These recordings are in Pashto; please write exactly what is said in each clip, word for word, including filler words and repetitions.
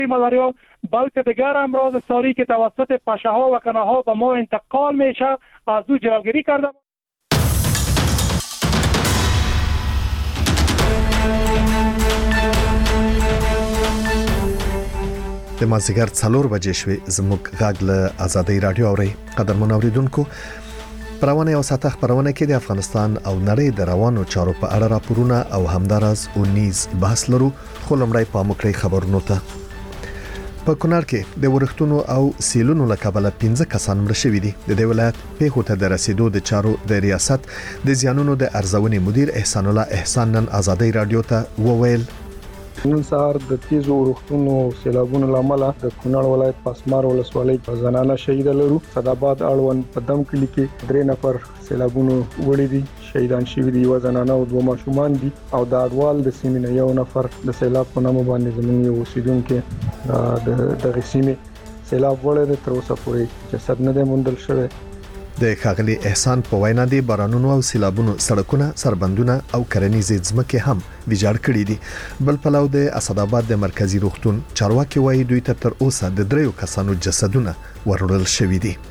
مداریان بلکه دیگر امراض ساری که توسط پشه‌ها و کنه‌ها به ما انتقال میشه از او جلوگیری کرده. د مازیګر څلور بجې شوې زموږ غږ له آزادۍ رادیو اوري قدرمن اوریدونکو پرونه او ساته خبرونه کې د افغانستان او نړۍ د روانو چارو په اړه راپورونه او همدارس او نیز بحث لرو خو لمړی په مکرې خبرونو ته په کونړ کې د ورښتونو او سیلونو لکبله پنځه کسان مړ شوي دي د دې ولایت په هوته د رسیدو د چارو د ریاست د زیانونو د ارزونې مدیر احسان الله احسان نن آزادۍ رادیو ته وویل نن سهار د تیزو ورښتونو او سیلابونو لامل د کونړ ولایت پاسمار ولسوالۍ په زنانه شهید لرو صداباد اړوند په دم کلی کې درې نفر سیلابونو وړي دي شهیدان شوي دي یو زنانه او دوه ماشومان دي او د اډوال د سیمې یو نفر د سیلاب په نامه باندې زموږ یو اوسیدونکو د دغه سیمې سیلاب وړي تر اوسه پورې جسد نه دی موندل شوی د ښاغلي احسان په وینا دی بارانونو او سیلابونو سړکونه سربندونه او کرنیزې ځمکې هم ویجاړ کړي دي بل پلاو د اسداباد د مرکزی روغتون چارواکي وایي دوی ته تر اوسه د دریو کسانو جسدونه وروړل شوي دي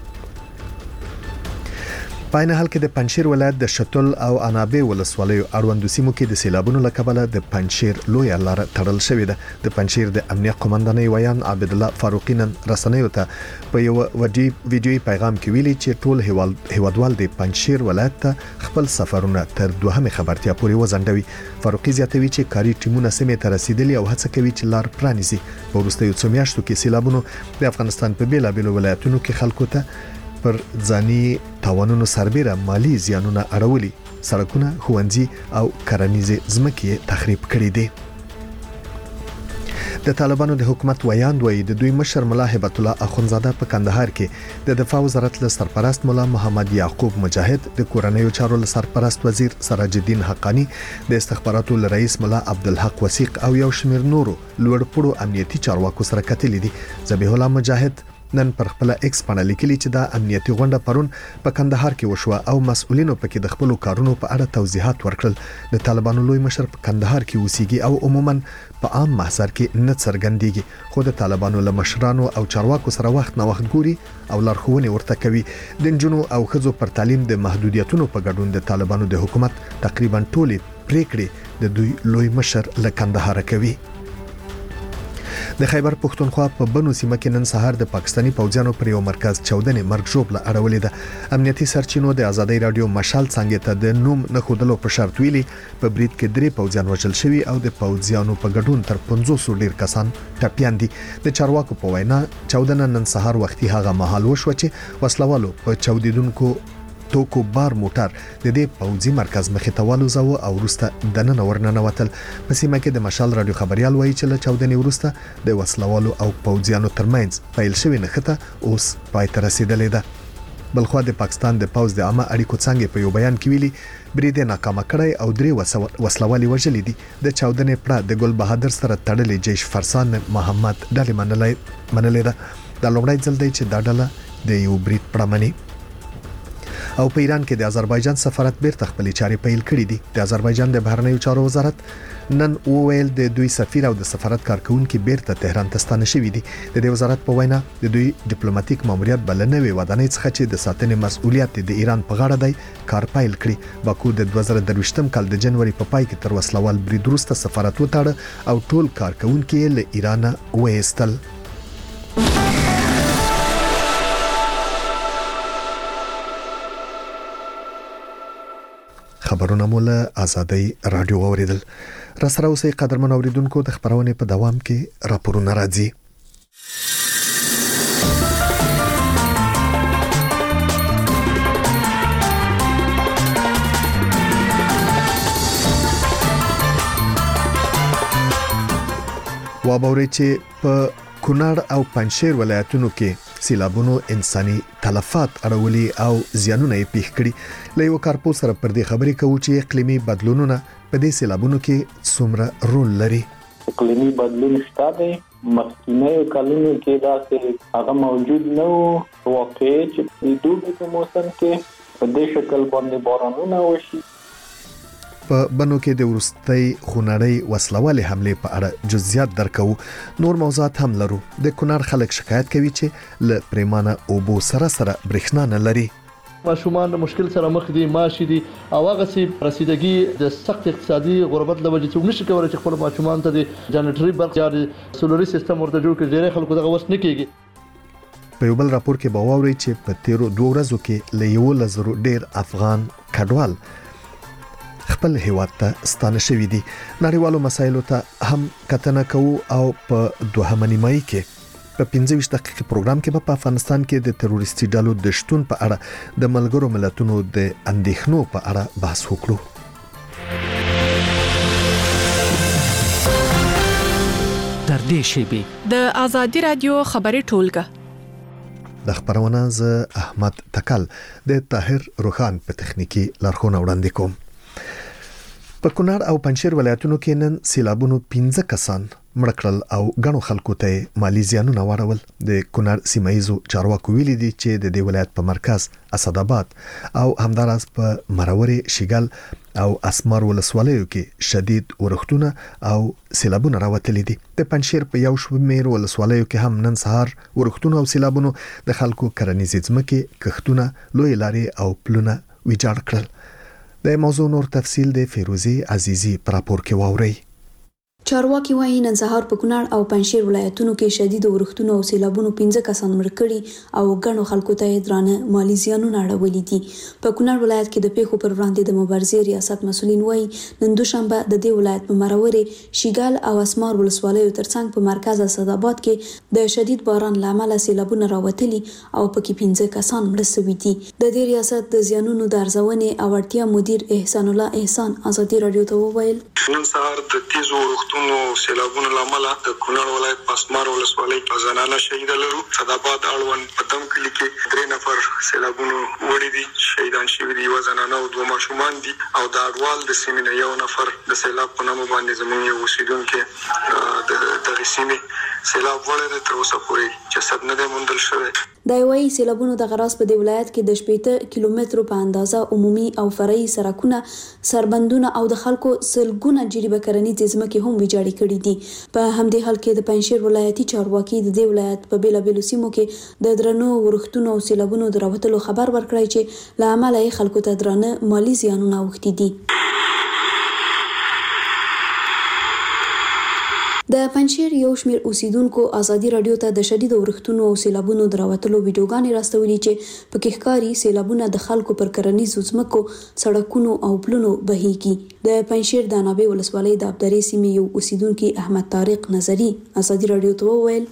په عین حال کې د پنجشیر ولایت د شتل او انابه ولسوالیو اړوند سیمو کې د سیلابونو لکبله د پنجشیر لوی لار تړل شوې ده د پنجشیر د امنیت قومندانۍ ویان عبد الله فاروقی نن رسنیو ته په یو ویډیوي پیغام کې ویلي چې ټول هیوادوال د پنجشیر ولایت ته خپل سفرونه تر دوهمه خبرتیا پورې وزندوي فاروقی زیاتوي چې کاري ټیمونه سیمه ته رسیدلي او هڅه کوي چې لار پرانیزي په وروستیو څو میاشتو کې سیلابونو د افغانستان په بیلابیلو ولایتونو کې خلکو ته پر ځاني تاوانونو سربېره مالی زیانونه اړولي سړکونه ښوونځي او کرنیزې ځمکې تخریب کړي دي د طالبانو د حکومت ویاند وایي د دوی مشر ملا هبت الله اخونزاده په کندهار کې د دفاع وزارت له سرپرست مولا محمد یعقوب مجاهد د کورنیو چارو له سرپرست وزیر سراج الدین حقانی د استخباراتو له رئیس مولا عبدالحق وثیق او یو شمیر نورو لوړپوړو امنیتي چارواکو سره کتلې دي ذبیح الله مجاهد نن پر خپل ایکس باندې لیکلي چې دا امنیتي غونډه پرون په کندهار کې وشوه او مسؤلینو پکې د خپل کارونو په اړه توضیحات ورکړل د طالبانو لوی مشر په کندهار کې اوسېږي او عموما په عام محضر کې نه څرګندېږي خو د طالبانو له مشرانو او چارواکو سره وخت نه وخت ګوري او لارښوونې ورته کوي د نجونو او ښځو پر تعلیم د محدودیتونو په ګډون د طالبانو د حکومت تقریبا ټولې پریکړې د دوی لوی مشر له کندهار کوي د خیبر پښتونخوا په بنو سیمه کې نن سهار د پاکستانی پوځیانو پر یو مرکز چودنې مرګ ژوبله اړولې ده امنیتي سرچینو د آزادۍ رادیو مشال څنګه ته د نوم نه خودلو په شرط ویلي په بریټ کې درې پوځیان وژل شوي او د پوځیانو په ګډون تر پنځوس ډیر کسان ټپيان دي د چارواکو په وینا چودنه نن سهار وختي هغه مهال وشو چې وسلوالو په چودیدونکو توکو بار موټر د دې پوځي مرکز مخې ته والوزاوه او وروسته د نن ورننه وتل په سیمه کې د مشال رادیو خبريال وایي چې له چودنې وروسته د وسلوالو او پوځیانو ترمنځ پیل شوی نښته اوس پای ته رسیدلې ده بلخو د پاکستان د پوځ د عامه اړیکو څنګه په یو بیان کې ویلي برید ناکام کړی او درې وسلوالي وژلې دي د چودنې پړه د ګل بهادر سره تړلې جيش فرسان محمد ډالې منلې منلې ده د لومړی ځل دی چې دا ډله د یو برید پړه مني او په ایران کې د آذربایجان سفارت بیرته خپلې چارې پیل کړې دي د آذربایجان د بهرنیو چارو وزارت نن وویل د دوی سفیر او د سفارت کارکونکو بیرته تهران ته ستانه شوي دي د دې وزارت په وینا د دوی ډیپلوماټیک ماموریت بلنوي ودانۍ څخه چې د ساتنې مسؤلیت د ایران په غاړه دی کار پیل کړی باکو د دوه زره درویشتم کال د جنوري په پای کې تر وسلوال برید وروسته سفارت وتاړه او ټول کارکونکو له ایران وایستل خبرونه مولا آزادۍ رادیو اوریدل را سره اوسې قدرمن اوریدونکو د خبرونه په دوام کې راپورونه راځي وابوري چې په کونړ او پنجشیر ولایتونو کې سیلابونو انساني تلفات اړولي او زیانونه یې پیښ کړي له یو کارپو سره پر دې خبرې کوو چې اقلیمي بدلونونه په دې سیلابونو کې څومره رول لري اقلیمي بدلون شته دی مخکینی کلونو کې دا چې هغه موجود نه وو واقعي چې د دوبي په موسم کې په دې شکل باندې بارانونه وشي په بنو کې د ورستۍ خونړۍ وسلوالې حمله په اړه جزئیات درکو. نور موضوعات هم لرو. د کونړ خلک شکایت کوي چې ل پریمانه اوبو سره سره برېښنا نه لري. ماشومان د مشکل سره مخ دي، ماشي دي او هغه سي رسیدګي د سخت اقتصادي غربت له وجې چې نشي کولای چې خپل ماشومان ته د جنریټري برق یا د سولري سیستم ورته جوړ کړي. ډېر خلکو دغه وس نه کیږي. په یو بل راپور کې باوري چې په تیرو دوه ورځو کې له یو لزرو ډیر افغان کډوال خپل هیواد ته ستانه شوي دي. نړیوالو مسایلو ته هم کتنه کوو او په دوهمه نیمایي کې په پنځه ویشت دقیقې پروګرام کې په افغانستان کې د تروریستي ډلو د شتون په اړه د ملګرو ملتونو د اندېښنو په اړه بحث وکړو. تر دې شیبې د آزادي رادیو خبري ټولګه د خبرونه ز احمد تکل د طاهر روخان په تخنیکی لارښوونه وړاندې کوم. په کونړ او پنجشیر ولایتونو کې نن سیلابونو پنځه کسان مړ کړل او غنو خلکو ته مالی زیانونه واړول. د کونړ سیمایزو چارواکو ویلي دي چې د دې ولایت په مرکز اسداباد او همداراز په مرورې شیګل او اسمار ولسوالیو کې شدید ورښتونه او سیلابونه راوتلي دي. د پنجشیر په یو شمېر ولسوالیو کې هم نن سهار ورښتونه او سیلابونو د خلکو کرنیزې ځمکې، کښتونه، لوی لارې او پلونه ویجاړ کړل. د موضوع نور تفصیل د فیروزی عزیزی پر راپور کې واوري. چارواکي وايي نن سهار په کونړ او پنجشیر ولایتونو کې شدید ورښتونه او سیلابونو پنځه کسان مړ کړي او غنو خلکو ته درانه مالی زیانونه اړولي دي. په کونړ ولایت کې د پیښو پر وړاندې د مبارزې ریاست مسولین وايي نن دوشنبه د دې ولایت په مرورې، شیګال او اسمار ولسوالیو ترڅنګ په مرکز اسداباد کې د شدید باران لامل سیلابونه راوتلي او پکې پنځه کسان مړ شوي دي. د دې ریاست د زیانونو د ارزونې او اړتیا مدیر احسان الله احسان آزادي رادیو ته وویل نن سهار د تیزو نو سیلابونو لامل د کونړ ولایت پاسمار ولسوالۍ په زنانه شهید لرو. صداباد اړوند پدم کلی کې درې نفر سیلابونو وړي دي، شهیدان شوي دي، یو زنانه او دوه ماشومان دي او د اړوال د سیمې نه یو نفر د سیلاب په نامه باندې زموږ یو اوسیدونکو د دغه سیمې سیلاب وړي تر اوسه پورې جسد نه دی موندل شوی. دا وایي سیلابونو د غراس په دې ولایت کې د شپږ کیلومترو په اندازه عمومي او فرعي سرکونه، سربندونه او د خلکو سلګونه جریبه کرنیزې ځمکې هم ویجاړې کړي دي. په همدې حال کې د پنجشیر ولایتي چارواکي د دې ولایت په بیلابیلو سیمو کې د درنو ورښتونو او سیلابونو د راوتلو خبر ورکړی چې له امله یې خلکو ته درانه مالی زیانونه اوښتي دي. د پنجشیر یو شمېر اوسیدونکو آزادي رادیو ته د شدید ورښتونو او سیلابونو د راوتلو ویډیوګانې راستولې چې پکې ښکاري سیلابونه د خلکو پر کرنیزو ځمکو، سړکونو او پلونو بهیږي. د پنجشیر د نابې ولسوالۍ د ابداري سیمې یو اوسیدونکي احمد طارق نظری آزادي رادیو ته وویل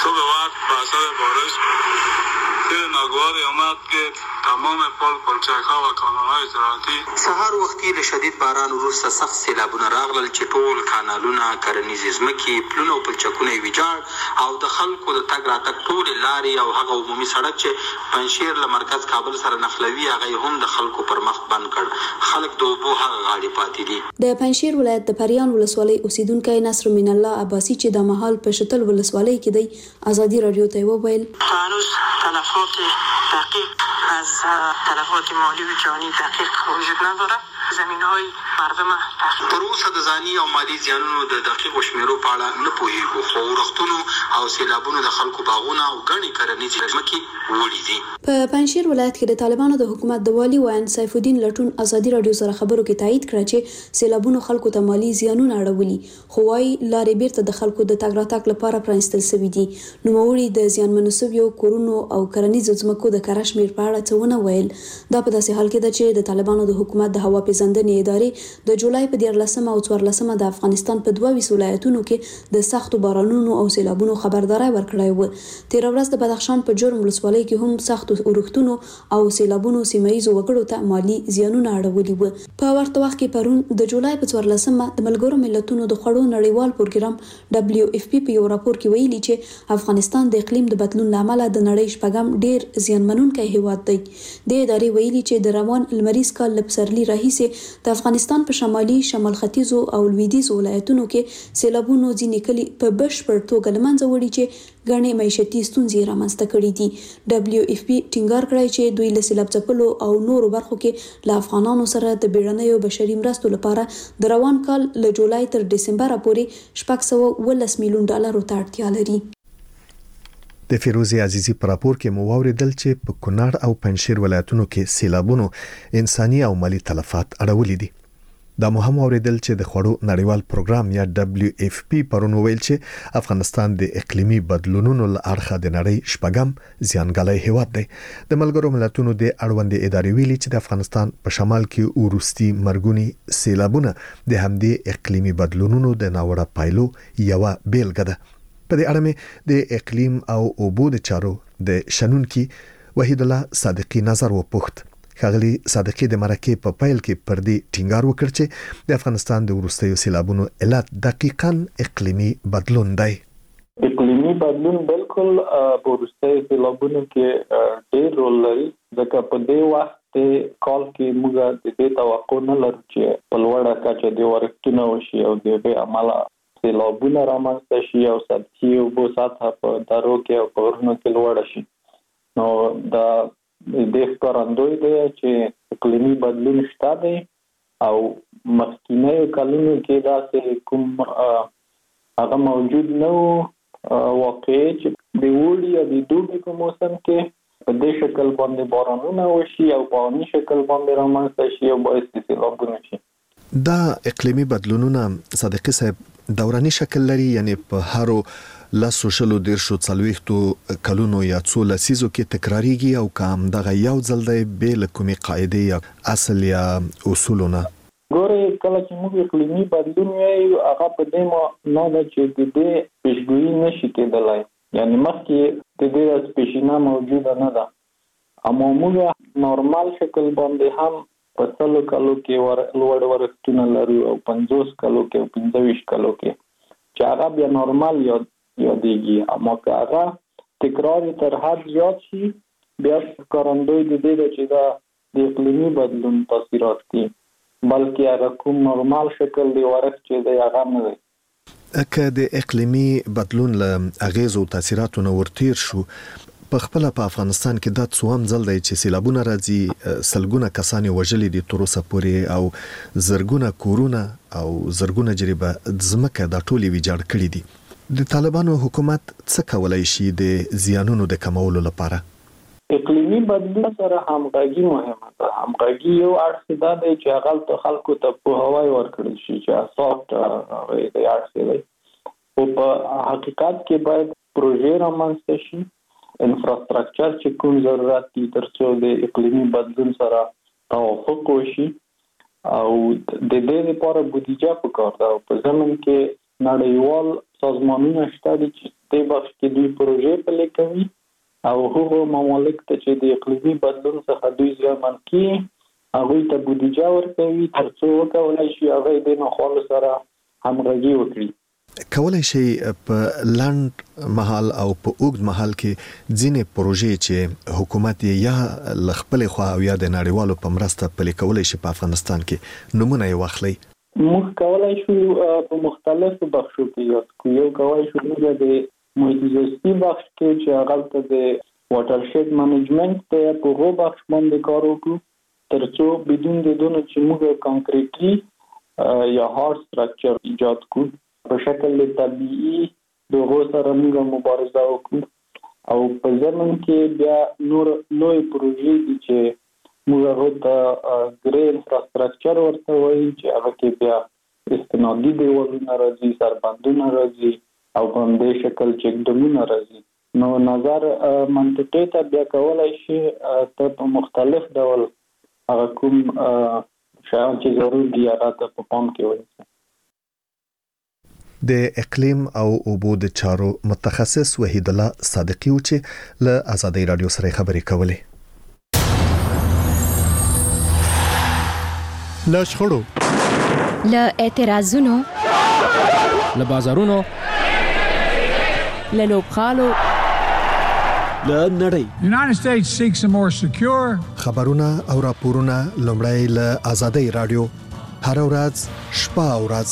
تمام پل پلچک‌ها و کانال‌های زراعتی سحر وختي له شدید باران وروسته سخت سیلابونه راغلل چې ټول کانالونه، کرنیزې ځمکې، پلونه او پلچکونه ویجاړ او د خلکو د تګ راتګ ټولې لارې او هغه عمومي سړک چې پنجشیر له مرکز کابل سره نښلوي هغه هم د خلکو پر مخ بند کړ. خلک د اوبو هغه غاړې پاتې دي. د پنجشیر ولایت د پریان ولسوالۍ اوسیدونکی نصر من الله عباسی چې د مهال په شتل ولسوالۍ کې دی آزادي رادیو ته وویل هنوز تلفات دقیق از تلفات مالی و جانی دقیق وجود نداره. زمین‌های مردم تر اوسه د ځاني او مالی زیانونو د دقیق شمیرو په اړه نه پوهیږو، خو ورښتونو او سیلابونو د خلکو باغونه او ګڼې کرنیزې ځمکې وړي دي. په پنجشیر ولایت کې د طالبانو د حکومت د والي ویان سیف الدین لټون آزادي رادیو سره خبرو کې تایید کړ چې سیلابونو خلکو ته مالی زیانونه اړولي، خو وايي لارې بیرته د خلکو د تګ راتګ لپاره پرانستل شوي دي. نوموړي د زیانمنو شویو کورونو او کرنیزو ځمکو د کره شمیر په اړه څه ونه ویل. دا په داسې حال کې ده چې د طالبانو د حکومت د هوا پیژندنې ادارې د جولای په دیارلسمه او څوارلسمه د افغانستان په دوه ویشت ولایتونو کې د سختو بارانونو او سیلابونو خبرداري ورکړې و. تیر ورځ د بدخشان په جرم ولسوالۍ کې هم سختو ورښتونو او سیلابونو سیمایي وګړو ته مالی زیانونه اړولي وو. په ورته وخت کې پرون د جولای په څوارلسمه د ملګرو ملتونو د خوړو نړیوال پروګرام دبليو اف پی په یو راپور کې ویلي چې افغانستان د اقلیم د بدلون لامل د نړۍ شپږم ډیر زیانمنونکی هیواد دی. د ادارې ویلي چې د روان لمریز کال لپسرلی راهیسې چې د افغانستان په شمالي شمال ختیځو او لویدیځ ولایتونو کې سیلابونو ځینې کلي په بشپړ توګه له منځه وړي چې ګڼې معیشتي ستونزې رامنځته کړي دي. ډبلیو اف پی ټینګار کړی چې دوی له سیلاب ځپلو او نورو برخو کې له افغانانو سره د بیړنیو بشري مرستو لپاره د روان کال له جولای تر ډسمبر پورې شپږ سوه اوولس میلیون ډالرو ته اړتیا لري. د فیروزي عزیزي پر راپور کې مو واوریدل چې په کونړ او پنځشیر ولایتونو کې سیلابونو انساني او مالی تلفات اړولې دي. دا مو هم اوریدل چې د خوړو نړیوال پروګرام یا ډبلیو اف پی پرون ویل چې افغانستان د اقلیمي بدلونونو له اړخه د نړۍ شپږم زیانګالي هیواد دی. د ملګرو ملتونو د اړوند ادارې ویلي چې د افغانستان په شمال کې ورستي مرګونی سیلابونه د همدې اقلیمي بدلونونو د ناوړه پایلو یو بیلګه ده. په دې اړه مې د اقلیم او اوبو د چارو د شنونکي وحید الله صادقي نظر وپوښت. ښاغلي صادقي د مرکې په پیل کې پر دې ټینګار وکړ چې د افغانستان د وروستیو سیلابونو علت دقیقاً اقلیمي بدلون دی. اقلیمي بدلون بالکل په وروستیو سیلابونو کې ډېر رول لري، ځکه په دې وخت کال کې موږ د دې توقع نه لرو چې په لوړه کچه د ورښتونه وشي او د دې عمله سیلابونه رامنځته شي او سطحي اوبو سطحه په درو کې او په غرونو کې لوړه شي. نو دا د ښکارندوی دی چې اقلیمي بدلون شته دی او مخکینیو کلونو کې داسې کوم هغه موجود نه و واقعي چې د اوړي او د دوبي په موسم کې په دې شکل باندې بارانونه وشي او په عامي شکل باندې رامنځته شي او باعث د سیلابونه شي. دا اقلیمي بدلونونه صدیقي صاحب دوراني شکل لري، یعنی په هرو لاسو شلو دیرشو څلوېښتو کلونو یا څو لسیزو کې تکراریږي او کام دغه یو ځل دی بې له کومې قاعدې یا اصل یا اصولونه. ګورې کله چې موږ اقلیمي بدلون وایو هغه په دې نه ده چې د دې پیشګویي نشي کېدلی، یعنی مخکې د دې پیشینه موجوده نه ده، اما موږ نورمال شکل باندې هم په سلو کلو کې لوړ ورښتونه لرو او پنځوس کلو کې او پنځه ویشت کلو کې چې هغه بیا نورمال یاد یادېږي. اما که هغه تکرار تر حد زیات شي بیا ښکارندوی د دې ده چې دا د اقلیمي بدلون تاثیرات دي، بلکې هغه کوم نورمال شکل دی ورښت چې دی هغه نه دی. که د اقلیمي بدلون له اغیزو تاثیراتو نه ورتیر شو، په خپل په افغانستان کې دا څوام ځل دی چې سیلابونه راځي، سلګونه کسان وژلي دي تر اوسه پورې او زرګونه کورونه او زرګونه جریبه ځمکه دا ټولې ویجاړ کړي دي. د طالبانو حکومت څه کولای شي د زیانونو د کمولو لپاره؟ اقلیمي بدلون سره همغږي مهمه ده. همغږي یو اړخ دا دی چې هغه ته خلکو ته پوهاوی ورکړل شي چې اساس هغه د اړخ دی، او په حقیقت کې باید پروژې رامنځته شي، انفراستراکچر چې کوم ضرورت دي ترڅو د اقلیمي بدلون سره توافق وشي او د دې لپاره بودیجه پکار ده. په ضمن کې نړیوال سازمانونه شته دي چې د بخش کې دوی پروژې پلي کوي او هغه ممالک ته چې د اقلیمي بدلون څخه دوی زیانمن کیږي هغه ته بودیجه ورکوي ترڅو وکولای شي هغه د نخالو سره همغږي وکړي. کولای شي په لنډ مهال او په اوږد مهال کې ځینې پروژې چې حکومت یا له خپلې خوا او یا د نړیوالو په مرسته پلي کولی شي په افغانستان کې نمونه یې واخلئ؟ موږ کولای شو په مختلفو بخشو کې یاد کړو. یو کولای شو موږ د محیط زیستي بخش کې چې هغه ته د واټر شید منیجمنت ته په هغو بخش باندې کار وکړو ترڅو بدون د دونه چې موږ کانکریټي یا هارد سټرکچر ایجاد کړو په شکل طبيعي دغه سره موږ مبارزه وکړو او په ځمن کې بیا نور لوی پروژې دي چې موږ هغه ته ګرې انفراستراکچر ورته وایي چې هغه کې بیا استنادي دیوالونه راځي، سربندونه راځي او په همدې شکل چک ډیمونه راځي. نو نظر منطقي ته بیا کولای شي ته په مختلف ډول هغه کوم شیان چې ضروري دي هغه ته په پام کې ونیسي. د اقلیم او اوبو د چارو متخصص وحید الله صادقي و چې له آزادۍ رادیو سره خبرې کولې. له شخړو، له اعتراضونو، له بازارونو، له لوبخالو، له نړۍ. United States seeks a more secure خبرونه او راپورونه لومړی له آزادۍ رادیو هر ورځ شپه او ورځ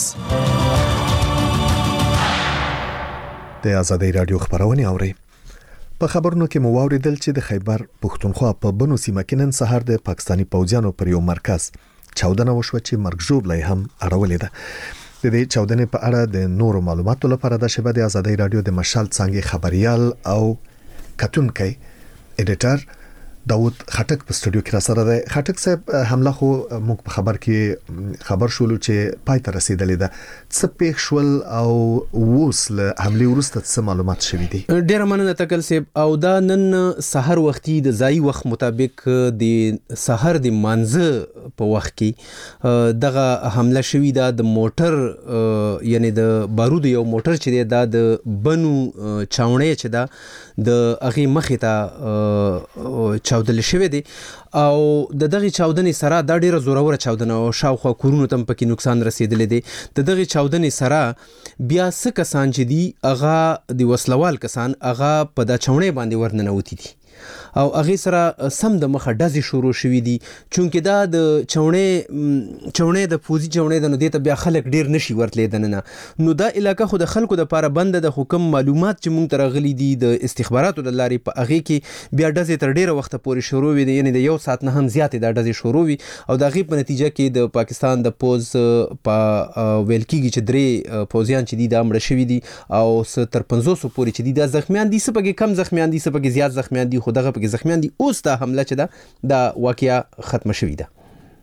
د آزادۍ رادیو خبرونه اوري. په خبرونو کې مو واوریدل چې د خیبر پښتونخوا په بنو سیمه کې نن سهار د پاکستانی پوځیانو پر یو مرکز چاودنه وشوه چې مرګ ژوبلې هم اړولې ده. د دې چاودنې په اړه د نورو معلوماتو لپاره د شبکې د آزادۍ رادیو د مشال څنګه خبريال او کتونکي ایډیټر داوود خټک په استودیو کې را سره ده. خټک صاحب حمله خو موږ په خبر کې خبر شولو چې پای ته رسیدلې ده. څه پیښ شول او اوس له حمله وروسته څه معلومات شوي دي؟ ډیر مننه تکل صاحب. او دا نن سحر وختي د ځای وخت مطابق د سحر د مانزه په وخت کې دغه حمله شوې ده. د موټر یعنی د بارود یو موټر چې دا د بنو چاونې چې دا د اغه مخې ته چاودل شوی دی او د دغه چاودنې سره دا ډیره زوروره چاودنه او شاوخوا کورونو تم پکې نقصان رسیدلی دی. د دغه چاودنې سره بیا څه کسان چې دی اغه د وسلوال کسان اغه په دا چاونې باندې ورننوتی دي او اغه سره سم د مخه ډزې شروع شوې دي. چونکه دا د چاونې چاونې د فوزي چاونې د نو دې ته بیا خلک ډیر نشي ورتلې دنه. نو دا علاقہ خو د خلکو د لپاره بند د حکم معلومات چې مونږ ترغلي دي د استخباراتو د لارې په اغه کې بیا ډزې تر ډیره وخت پورې شروع وي. یعنی د یو ساعت نه هم زیاتې د ډزې شروع وي او د اغه په نتیجه کې د پاکستان د پوز په ویل کېږي چې درې پوزیان چې دي د امر شوي دي او تر پنځوس پورې چې دي د زخمیان دي. سپګي کم زخمیان دي سپګي زیات زخمیان دي خو دغه په زخمیان دي. اوس دا حمله چې دا د واقعیا ختم شوې ده.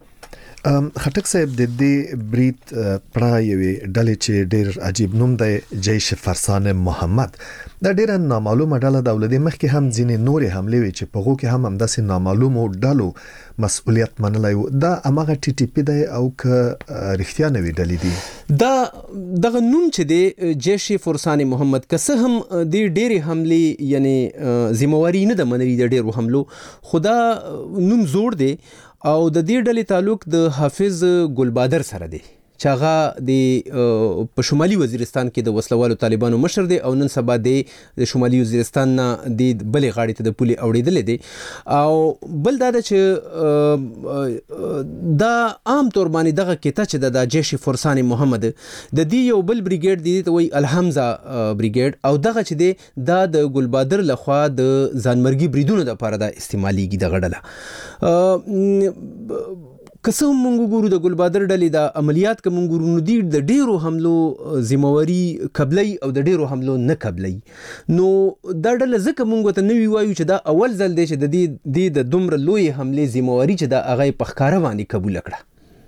خټک صاحب د دې بریټ پرایوي ډلې چې ډېر عجیب نوم دی جیش فرسان محمد دا ډېر نامعلومه ډله د ولدي مخ کې هم ځینې نورې حمله وی چې په غو کې هم همداسې نامعلومو ډلو مسؤلیت منلای و. دا امغه ټي ټي پی دی او ک رښتیا نوې ډلې دي. دا دغه نوم چې دی جیش فرسان محمد که څه هم د ډېرې حمله یعنی ذمہواری نه د منري د ډېرو حملو خدا نوم زوړ دی او د دې ډلې تعلق د حافظ ګلبادر سره دی چې هغه د په شمالي وزیرستان کې د وسلوالو طالبانو مشر دی او نن سبا د شمالي وزیرستان نه د بلې غاړې ته د پولي اوړېدل دي. او بل دا چې دا عام طور باندې دغه کته چې د جیش فرسان محمد د دې یو بل بریګیډ دی ته وای الحمزه بریګیډ او دغه چې دی دا د ګلبادر لخوا د ځانمرګي بریدونو لپاره د استعماليږي د غړله. کسه مونږ ګورو د ګلبادر ډلې د عملیات کوم ګورو نو د ډیرو حملو ذمہواری قبلي او د ډیرو حملو نه قبلي. نو دا ډله ځکه مونږ ته نوی وایو چې دا اول ځل دی چې د دې د دومره لوی حمله ذمہواری چې دا هغه په ښکارا باندې قبول کړه.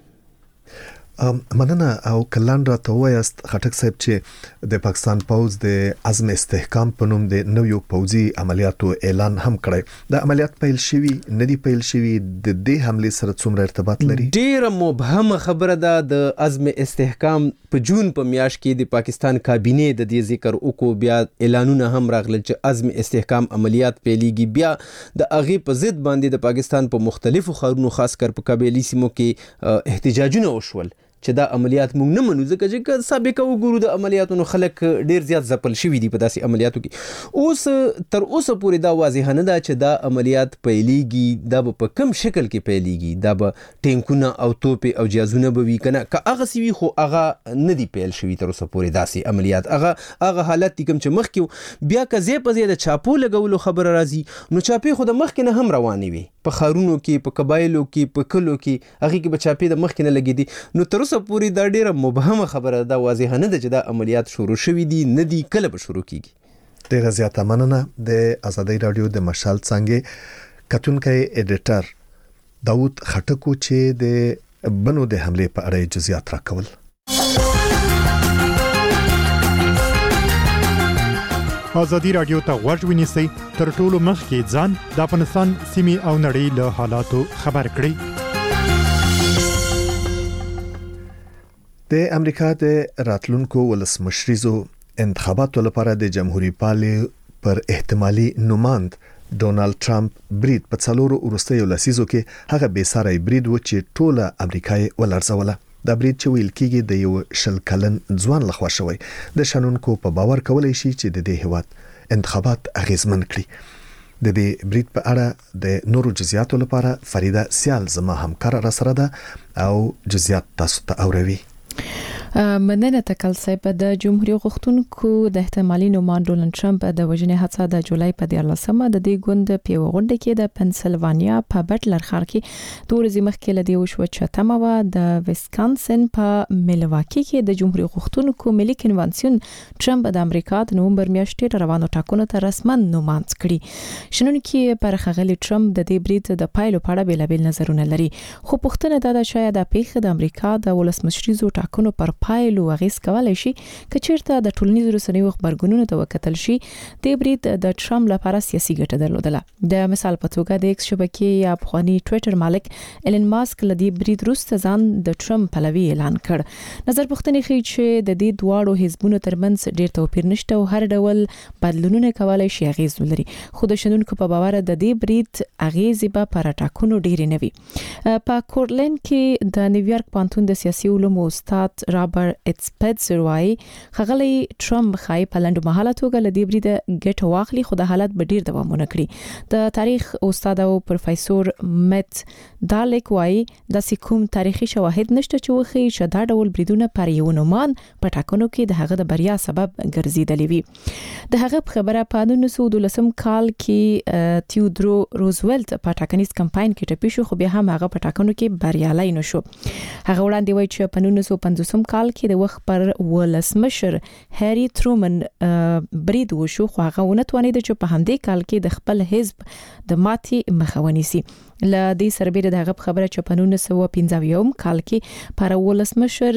مننه او کلان را ته وایست خټک صاحب چې د پاکستان پوز د عزم استحکام په نوم د نویو پوزي عملیاتو اعلان هم کړی. د عملیات پیل شوی ندی پیل شوی د دې حمله سره څومره ارتباط لري؟ ډیره مبهمه خبره ده. د عزم استحکام په جون په میاشت کې د پاکستان کابینه د دې ذکر وکړو بیا اعلانونه هم راغلل چې عزم استحکام عملیات پیلېږي. بیا د اغه په ضد باندې د پاکستان په مختلفو ښارونو خاص کر په قبایلی سیمو کې احتجاجونه وشول چې دا عملیات موږ نه منو ځکه چې سابقه وګورو د عملیاتونو خلک ډیر زیات ځپل شوی دي په داسې عملیاتو کې. اوس تر اوسه پورې دا واضح نه ده چې دا عملیات پیلېږي دا په کم شکل کې پیلېږي. دا به ټینکونه او توپې او جهازونه به وي کنه که هغه سی وي خو هغه نه دی پیل شوی تر اوسه پورې داسې عملیات. هغه هغه حالت کوم چې مخ کې بیا که زی په زی د چاپو لګولو خبر راځي نو چاپې خو د مخ کې نه هم روانې وي په خارونو کې په قبایلو کې په کلو کې هغه کې به چاپې د مخ کې نه لګې دي. نو تر اوسه پورې دا ډیره مبهمه خبره ده. واضح نه ده چې دا عملیات شروع شوي دي نه دي کله به شروع کیږي. ډیره زیاته مننه د آزادۍ رادیو د مشال څنګه کتونکي ایډیټر داوود خټکو چې د بنو د حمله په اړه جزئیات راکول. آزادی رادیو ته غوږ ونیسئ تر ټولو مخکې ځان د افغانستان سیمې او نړۍ له حالاتو خبر کړئ. د امریکا د راتلونکو ولسمشریزو انتخاباتو لپاره د جمهوریت پالي پر احتمالي نوماند ډونالد ټرمپ برید په څلورو وروستیو لسیزو کې هغه بې ساري برید و چې ټوله امریکای ولرزوله. دا برید چې ویل کېږي د یو شل کلن ځوان لخوا شوی د شنونکو په باور کولای شي چې د دې هیواد انتخابات اغیزمن کړي. د دې برید په اړه د نورو جزئیاتو لپاره فریده سیال زما همکار را سره ده او جزئیات تاسو ته اوروي. مننه تکل صاحب. د جمهوریت غوښتونکو د احتمالي نومان ډونالد ټرمپ د وژنې هڅه د جولای په دیارلسمه د دې ګوند په غونډه کې د پنسلوانیا په بټلر ښار کې د ورځې مخکې لدی وشو چې تمه د ویسکانسن په ملواکی کې د جمهوریت غوښتونکو ملي کنوانسیون ټرمپ د امریکا د نومبر میاشتې روانو ټاکنو ته رسما نوماند کړي. شنونکي پر خغلی ټرمپ د دې برید د پایلو په اړه بیلابل نظرونه لري، خو پوښتنه دا ده چې د پیښه د امریکا د ولسمشریزو ټاکنو پر پایلو اغیز کولای شي که چیرته د ټولنیزو رسنیو خبرګونونو ته وکتل شي د برید د ټرمپ لپاره سیاسي ګټه درلودله. د مثال په توګه د ایکس شبکې یا افغاني ټوئیټر مالک ایلن ماسک لدی برید وروسته ځان د ټرمپ پلوي اعلان کړ. نظر پوښتنې ښیي چې د دې دواړو حزبونو ترمنځ ډېر توپیر نشته او هر ډول بدلونونه کولای شي اغیز ولري، خو د شنونکو په باور د دې برید اغیز به پر ټاکنو ډېر نه وي. په کورلند کې د نیویارک پانتون د سیاسي علومو استاد رابرټ اټسپټزر وايي خغلی ټرمپ خای په لنډ مهاله توګه لدی برید ګټه واخلي، خو د حالت به ډیر دوام ونه کړي. د تاریخ استاد او پروفیسور مت دالیک وايي د کوم تاریخي شواهد نشته چې وخی چې دا ډول بریدونه پر یو نومان په ټاکنو کې د هغه د بریا سبب ګرځیدلی وي. د هغه خبره په نولس سوه دولسم کال کې تیودرو روزولټ په ټاکنیز کمپاین کې ټپي شو، خو بیا هم هغه په ټاکنو کې بریالي نشو. هغه وړاندې وایي چې په نولس سوه پنځوسم کال کې د وخت پر ولسمشر هری ترومن برید وشو، خو هغه ونه توانید چې په همدې کال کې د خپل حزب د ماتي مخه ونیسي. ل دې سربېره د هغه خبره چې په نولس سوه پنځه اویا کال کې پر ولسمشر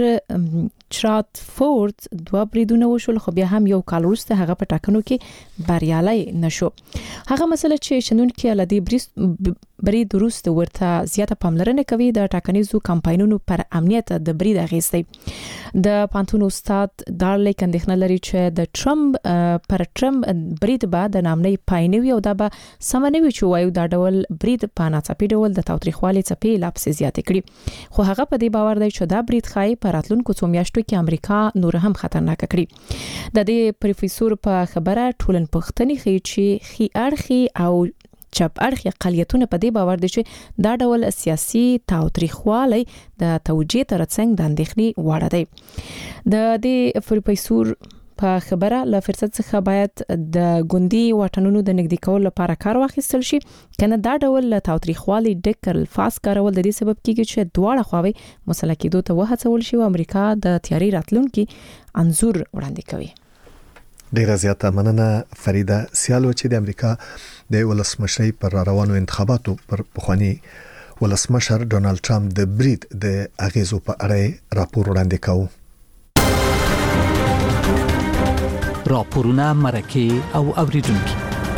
چرات فورد دوه بریدونه وشول، خو بیا هم یو کال وروسته هغه په ټاکنو کې بریالي نشو. هغه مسله چې شنونکي ل دې برید وروسته ورته زیاته پاملرنه کوي د ټاکنیزو کمپاینونو پر امنیت د برید اغیز دی. د پانتون استاد دارلیک اندېښنه لري چې د ټرمپ پر ټرمپ برید به د نامنۍ پاینوي او دا به سمنوي چې وایو دا ډول برید په ناڅاپي ډول د تاوتریخوالي څپې لا پسې زیاتې کړي، خو هغه په دې باور دی چې دا برید خای په راتلونکو څو میاشتو کې امریکا نور هم خطرناک کړي. د دې پروفیسور په خبره ټولنپوښتنې ښیي چې خي اړخي او چپ اړخي اقلیتونه په دې باور دي چې دا ډول سیاسي تاوتریخوالی د توجیه ترڅنګ د اندېښنې وړ دی. د دې پروفیسور په خبره له فرصت څخه باید د ګوندي واټنونو د نږدې کولو لپاره کار واخیستل شي، کنه دا ډول له تاوتریخوالي ډک الفاظ کارول د دې سبب کیږي چې دواړه خواوې مسله کېدو ته وهڅول شي او امریکا د تیاری راتلونکي انزور وړاندې کوي. ډیره زیاته مننه فریده سیالو چې د امریکا د ولسمشرۍ پر روانو انتخاباتو پر پخوانی ولسمشر ډونالد ټرمپ د برید د اغیزو په اړه راپور وړاندې کاوه. راپورونه مرکه او اوریدونکو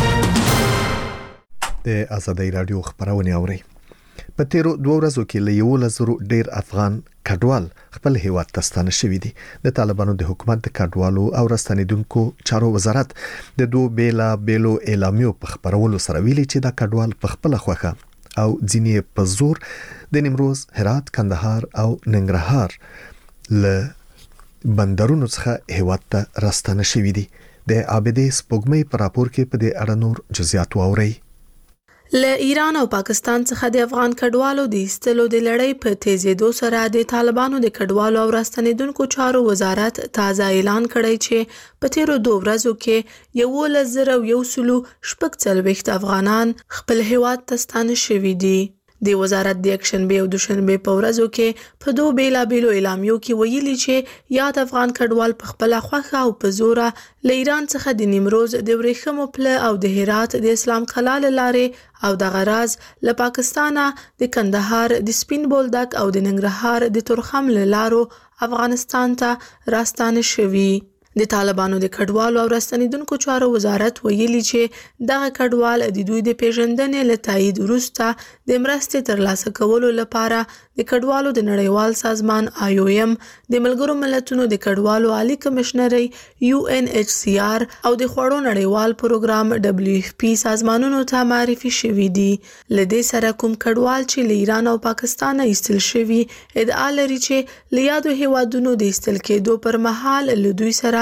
د آزادۍ رادیو خبرونه اوري. په تیرو دوه ورځو کې له یو لزرو ډیر افغان کډوال خپل هیواد ته ستانه شوي دي. د طالبانو د حکومت د کډوالو او راستنیدونکو چارو وزارت د دوه بیلا بیلو اعلامیو په خبرولو سره ویلي چې دا کډوال په خپل خوخه او ځینې په زور د نیمروز، هرات، کندهار او ننګرهار له بندرونو څخه هیواد ته راستنه شوي دي. د عابدې سپوږمۍ په راپور کې په دې اړه نور جزئیات واورئ. له ایران او پاکستان څخه د افغان کډوالو د ایستلو د لړۍ په تیزېدو سره د طالبانو د کډوالو او راستنیدونکو چارو وزارت تازه اعلان کړی چې په تیرو دوه ورځو کې یولس زره یو سلو شپږ څلوېښت افغانان خپل هیواد ته ستانه شوي دي. د وزارت د یکشنبه او دوشنبه په ورځو کې په دوه بیلابیلو اعلامیو کې ویلي چې یاد افغان کډوال په خپل خوخه او په زوره له ایران څخه د نیمروز د ورېښمو پله او د هرات د اسلام قلعه لارې او د غراز له پاکستانه د کندهار د سپین بولدک او د ننګرهار د تورخم لارو افغانستان ته راستانه شوي. د طالبانو د کډوالو او راستنیدونکو چارو وزارت ویلي چې دغه کډوال د دوی د پیژندنې له تایید وروسته د مرستې ترلاسه کولو لپاره د کډوالو د نړیوال سازمان آی او ایم، د ملګرو ملتونو د کډوالو عالی کمشنرۍ یو ان ایچ سی آر او د خوړو نړیوال پروګرام دبلیو اف پی سازمانونو ته معرفي شوي دي. لدې سره کوم کډوال چې له ایران او پاکستان ایستل شوي ادعا لري چې له یادو هیوادونو د ایستل کېدو پر مهال له دوی سره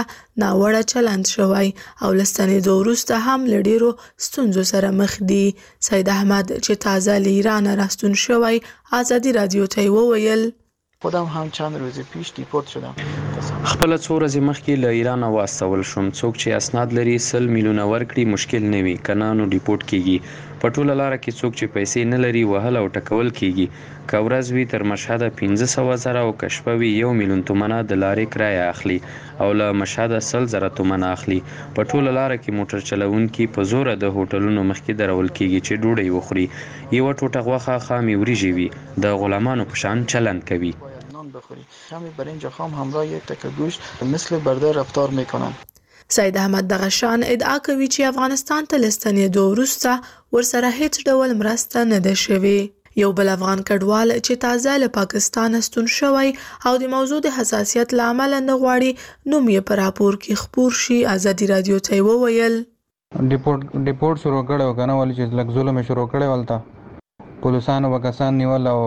ناوړه چلند شوی او لستنېدو وروسته هم له ډېرو ستونزو سره مخ دي. سید احمد چې تازه له ایران راستون شوی ازادي رادیو ته وویل خودم هم چند روز پیش دیپورت شدم. خپل څو ورځې مخکې له ایران واستول شوم. څوک چې اسناد لري سل میلیونه ورکړي مشکل نه وي، کنه نو دیپورت کیږي. په ټوله لاره کې څوک چې پیسې نه لري وهل او ټکول کیږي. که ورځ وي تر مشهده پنځه سوه زره او که شپه وي یو میلیون تومنه د لارې کرایه اخلي او له مشهده سل زره تومنه اخلي. په ټوله لاره کې موټر چلونکي په زوره د هوټلونو مخکې درول کیږي چې ډوډۍ وخوري. یوه ټوټه غوښه خامې وریژې وي، د غلامانو په شان چلند کوي. بخوری کمی برنج خام همراه یک تکه گوشت مثل برده رفتار میکنن. سید احمد دغه شان ادعا کوي چې افغانستان ته لستنېدو وروسته ورسره هیڅ ډول مرسته نه ده شوې. یو بل افغان کډوال چې تازه له پاکستان ستون شوی او د موضوع د حساسیت له امله نه غواړي نوم یې په راپور کې خپور شي ازادي رادیو ته وویل ډیپورت ډیپورت شروع کړو کنه ولې چې لږ ظلم شروع کړي ولته پولیسانو وکاسان نیول او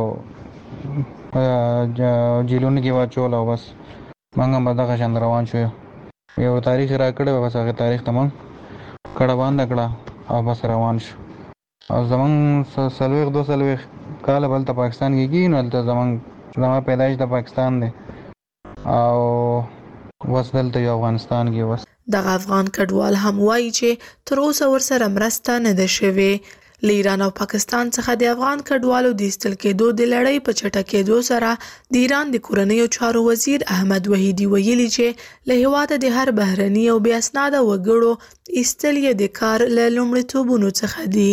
جیلونه کې واچول او بس منګه مدغه شان روان شو. یو تاریخ را کړو بس هغه تاریخ تمام کړه باندې کړه او بس روان شو. او زمون سلويخ دو سلويخ کال بل ته پاکستان کې گین ولته زمون زما پیدایش د پاکستان دی او وسدل ته افغانستان کې وس. دغه افغان کډوال هم وایي چې تر اوسه ورسره مرسته نه ده شوې. له ایران او پاکستان څخه د افغان کډوالو د ایستل کېدو د لړۍ په چټکېدو سره د ایران د کورنیو چارو وزیر احمد وحیدي ویلي چې له هېواده د هر بهرني او بې اسناده وګړو ایستل یې د کار له لومړیتوبونو څخه دي.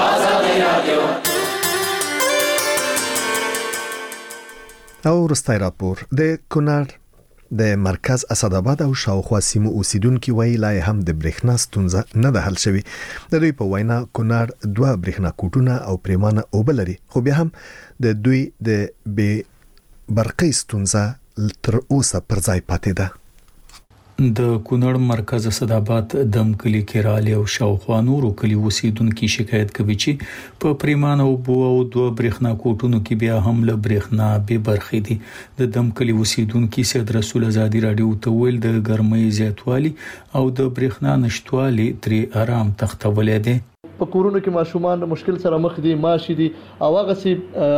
او وروستی راپور د کونړ د مرکز اسداباد او شاوخوا سیمو اوسیدونکو ویل لا هم د برېښنا ستونزه نه ده حل شوې. د دوی په وینا کونړ دوه برېښنا کوټونه او پریمانه اوبه لري، خو بیا هم د دوی د بې برقۍ ستونزه تر اوسه پر ځای پاتې ده. د کونړ مرکز اسداباد دم کلی کېرالي او شاوخوا نورو کلی اوسیدونکو شکایت کوي چې په پریمانه اوبو او دوه برېښنا کوټونو کې بیا هم له برېښنا بې برخې دي. د دم کلی اوسیدونکو سید رسول ازادي رادیو ته ویل د ګرمۍ زیاتوالی او د برېښنا نشټوالي ترې آرام تختولې دي. په کورونو کې ماشومان مشکل سره مخ دي، ماشي دي او هغه سي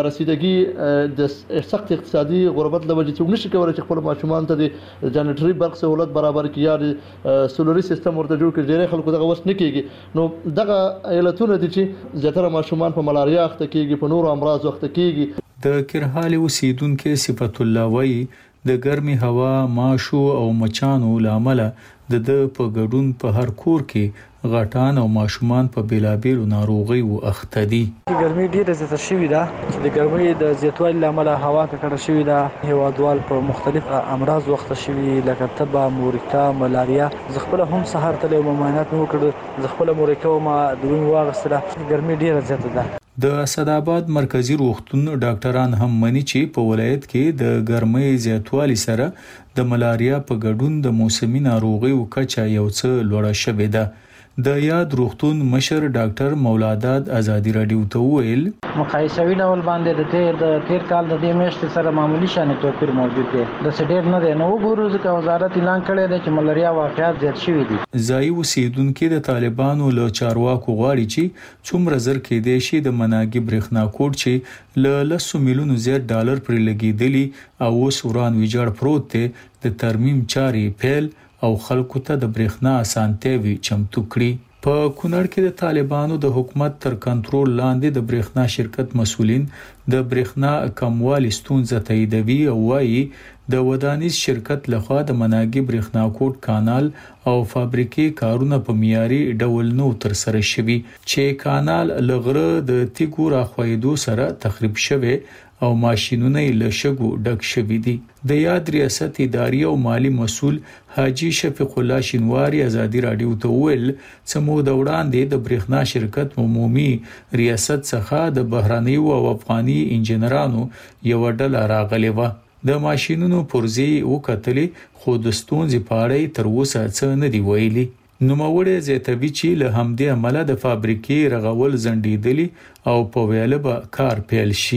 رسیدګي د سخت اقتصادي غربت له وجې چې نشي کولای چې خپل ماشومان ته د جنټري برق سہولت برابر کړي یا د سولري سیستم ورته جوړ کړي. ډېر خلکو دغه وس نه کیږي. نو دغه علتونه دي چې زیاتره ماشومان په ملاریا اخته کیږي، په نورو امراض اخته کیږي. د کېرالي اوسیدونکو صفت الله وایي د ګرمي هوا، ماشو او مچانو لامل د د په ګډون په هر کور کې غټان او ماشومان په بیلابیلو ناروغي او اخته دي. ګرمي ډیره زیاته شوې ده چې د ګرمۍ د زیاتوالي لامل هوا ککړه شوې ده. هوادوال په مختلف امراض وخته شوې لکه تبه، مورکا، ملاریا. زه خپل هم سهار ته له معاینات مو کړ، زه خپل مورکا ما دوی واغسله. ګرمي ډیره زیاته ده. د اسداباد مرکزی روغتون ډاکټران هم مني چې په ولایت کې د ګرمۍ زیاتوالي سره د ملاریا په ګډون د موسمي ناروغیو کچه یو څه لوړه شوې ده. د یاد روغتون مشر ډاکټر مولاداد ازادي رادیو ته ویل مقایسوي ډول باندې د تیر د تیر کال د دې میاشتې سره معمولی شانې توپیر موجود دی. د سډیر نه دی نو وګورو ځکه وزارت اعلان کړی دی چې ملاریا واقعیت زیات شوي دي. ځایي اوسیدونکو د طالبانو له چارواکو غواړي چې څومره زر کېدای شي د مناګي برېښنا کوټ چې له لسو میلیونو زیات ډالر پرې لګېدلي او اوس وران ویجاړ پروت دی د ترمیم چارې پیل او خلکو ته د برېښنا اسانتیاوي چمتو کړي. په کونړ کې د طالبانو د حکومت تر کنټرول لاندې د برېښنا شرکت مسؤلین د برېښنا کموالي ستونزه تاییدوي او وايي د ودانیز شرکت لخوا د مناګي برېښنا کوټ کانال او فابریکې کارونه په معیاري ډول نو تر سره شوي چې کانال لغره د تیګو راخویدو سره تخریب شوی او ماشینونه له شګو ډک شوي دي. د یاد ریاست اداري او مالی مسؤل حاجی شفیق الله شینواری ازادي رادیو ته ویل سمو د وړاندې د برېښنا شرکت عمومي ریاست څخه د بهراني او افغاني انجنیرانو یو ډله راغلی و. د ماشینونو پرزي وکټلې خو د ستونزې په اړه تر اوسه څه نه دی ویلي. نوموړی زیاتوي چې له همدې عمله د فابریکې رغول ځنډېدلي او په ویاله به کار پیل شي.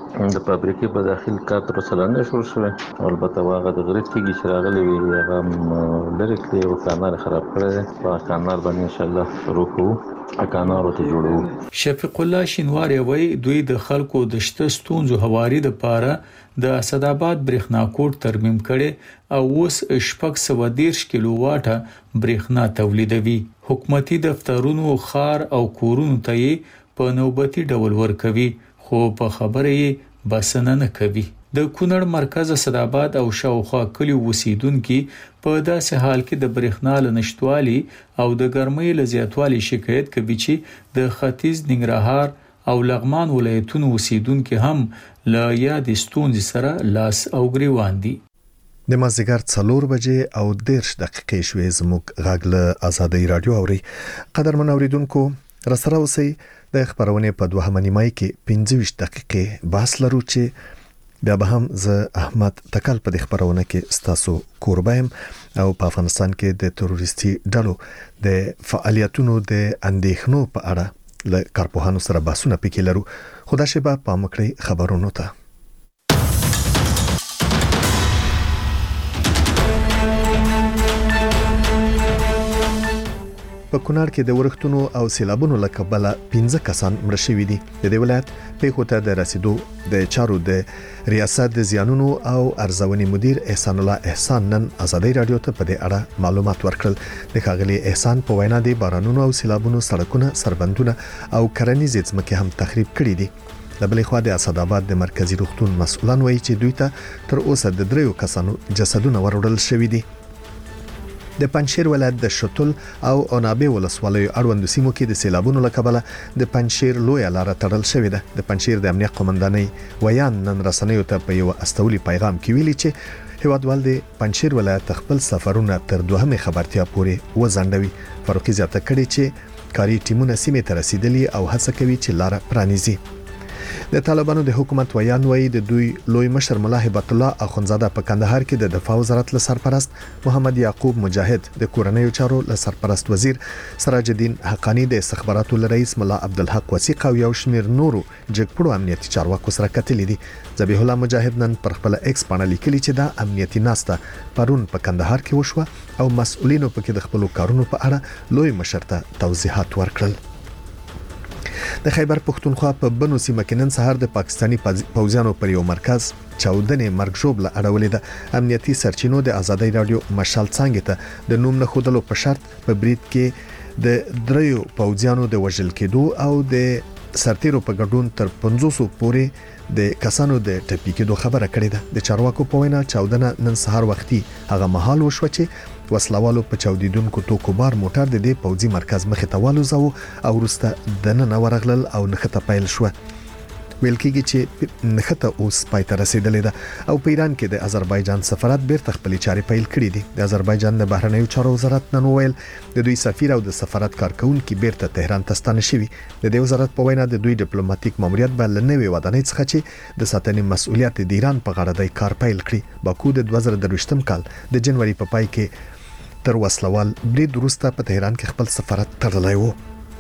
د فابریکې په داخل کار تر سره نه شو شوی البته واغه د غریب کېږي چې راغلی وي هغه لري کړی او کانال خراب کړی په کانال باندې ان شاء الله روکو کانال ته جوړو. شفیق الله شینواری وای دوی د خلکو د شته ستونزو هواري د پاره د اسداباد برېښنا کوټ ترمیم کړي او اوس شپږ سوه دېرش کیلو واټه برېښنا تولیدوي. حکومتي دفترونو خار او کورونو ته په نوبتي ډول ورکوي خو په خبره یې بسنه نه کوي. د کونړ مرکز اسداباد او شاوخوا کلیو اوسیدونکو په داسې حال کې د برېښنا له نشټوالي او د ګرمۍ له زیاتوالي شکایت کوي چې د ختیځ ننګرهار او لغمان ولایتونو اوسیدونکو هم له یادې ستونزې سره لاس او ګریوان دي. د مازیګر څلور بجې او دیرش دقیقې شوې زموږ غږ له آزادۍ رادیو اوري. قدرمن اوریدونکو راسره اوسئ. د خبرونې په دوهمه نیمایي کې پنځه ویشت دقیقې بحث لرو چې بیا به هم زه احمد تکل په دې خبرونه کې ستاسو کوربه یم او په افغانستان کې د تروریستي ډلو د فعالیتونو د اندېښنو په اړه له کارپوهانو سره بحثونه پکې لرو. خو دا شی به پام کړئ خبرونو ته. په کونړ کې د ورښتونو او سیلابونو له کبله پنځه کسان مړه شوي دي. د دې ولایت پیښو ته د رسیدو د چارو د ریاست د زیانونو او ارزونې مدیر احسان الله احسان نن آزادۍ رادیو ته په دې اړه معلومات ورکړل. د ښاغلي احسان په وینا د بارانونو او سیلابونو سړکونه، سربندونه او کرنیزې ځمکې هم تخریب کړي دي. د بلې خوا د اسداباد د مرکزی روغتون مسؤلان وایي چې دوی ته تر اوسه د دریو کسانو جسدونه وروړل شوي دي. د پنجشیر ولایت د شتل او اونابه ولسوالیو اړوند سیمو کې د سیلابونو له کبله د پنجشیر لوی لار تړل شوې ده. د پنجشیر د امنیت قومندانۍ ویان نن رسنیو ته په یو استولي پیغام کې ویلي چې هیوادوال د پنجشیر ولایت خپل سفرونه تر دوهمه خبرتیا پورې وزندوي. فاروقي زیاته کړي چې کاري ټیمونه سیمه ته رسیدلي او هڅه کوي چې لار پرانیزي. د طالبانو د حکومت ویان وایي د دوی لوی مشر ملا هبت الله اخونزاده په کندهار کې د دفاع وزارت له سرپرست محمد یعقوب مجاهد، د کورنیو چارو له سرپرست وزیر سراج الدین حقانی، د استخباراتو له رئیس ملا عبدالحق وثیق او یو شمیر نورو جګپړو امنیتي چارواکو سره کتلې دي. ذبیح الله مجاهد نن پر خپل ایکس باندې لیکلي چې دا امنیتي ناسته پرون په کندهار کې وشوه او مسؤلینو پکې د خپل کارونو په اړه لوی مشر ته توضیحات ورکړل. د خیبر پښتونخوا په بنو سیمه کې نن سهار د پاکستانی پوځیانو پر یو مرکز چاودنې مرګ ژوبله اړولې ده. امنیتي سرچینو د آزادۍ رادیو مشال څنګه ته د نوم نه خودلو په شرط په برید کې د دریو پوځیانو د وژل کېدو او د سرتیرو په ګډون تر پنځوس پورې د کسانو د ټپي کېدو خبره کړې ده. د چارواکو په وینا چاودنه نن سهار وختي هغه مهال وشو چې وسلوالو په چاودیدونکو توکو بار موټر د دې پوځي مرکز مخې ته والوزاو او وروسته دننه ورغلل او نښته پیل شو. ویل کېږي چې نښته اوس پای ته رسیدلې ده او په ایران کې د آذربایجان سفارت بیرته خپلې چارې پیل کړې دي. د آذربایجان د بهرنیو چارو وزارت نن وویل د دوی سفیر او د سفارت کارکونکو بیرته تهران ته ستانه شوي. د دې وزارت په وینا د دوی ډیپلوماټیک ماموریت به له نوې ودانۍ څخه چې د ساتنې مسؤلیت د ایران په غاړه دی کار پیل کړي. باکو د دوه زره درویشتم کال د جنوري په پای کې تر وسلوال برید وروسته په تهران کې خپل سفارت تړلی و.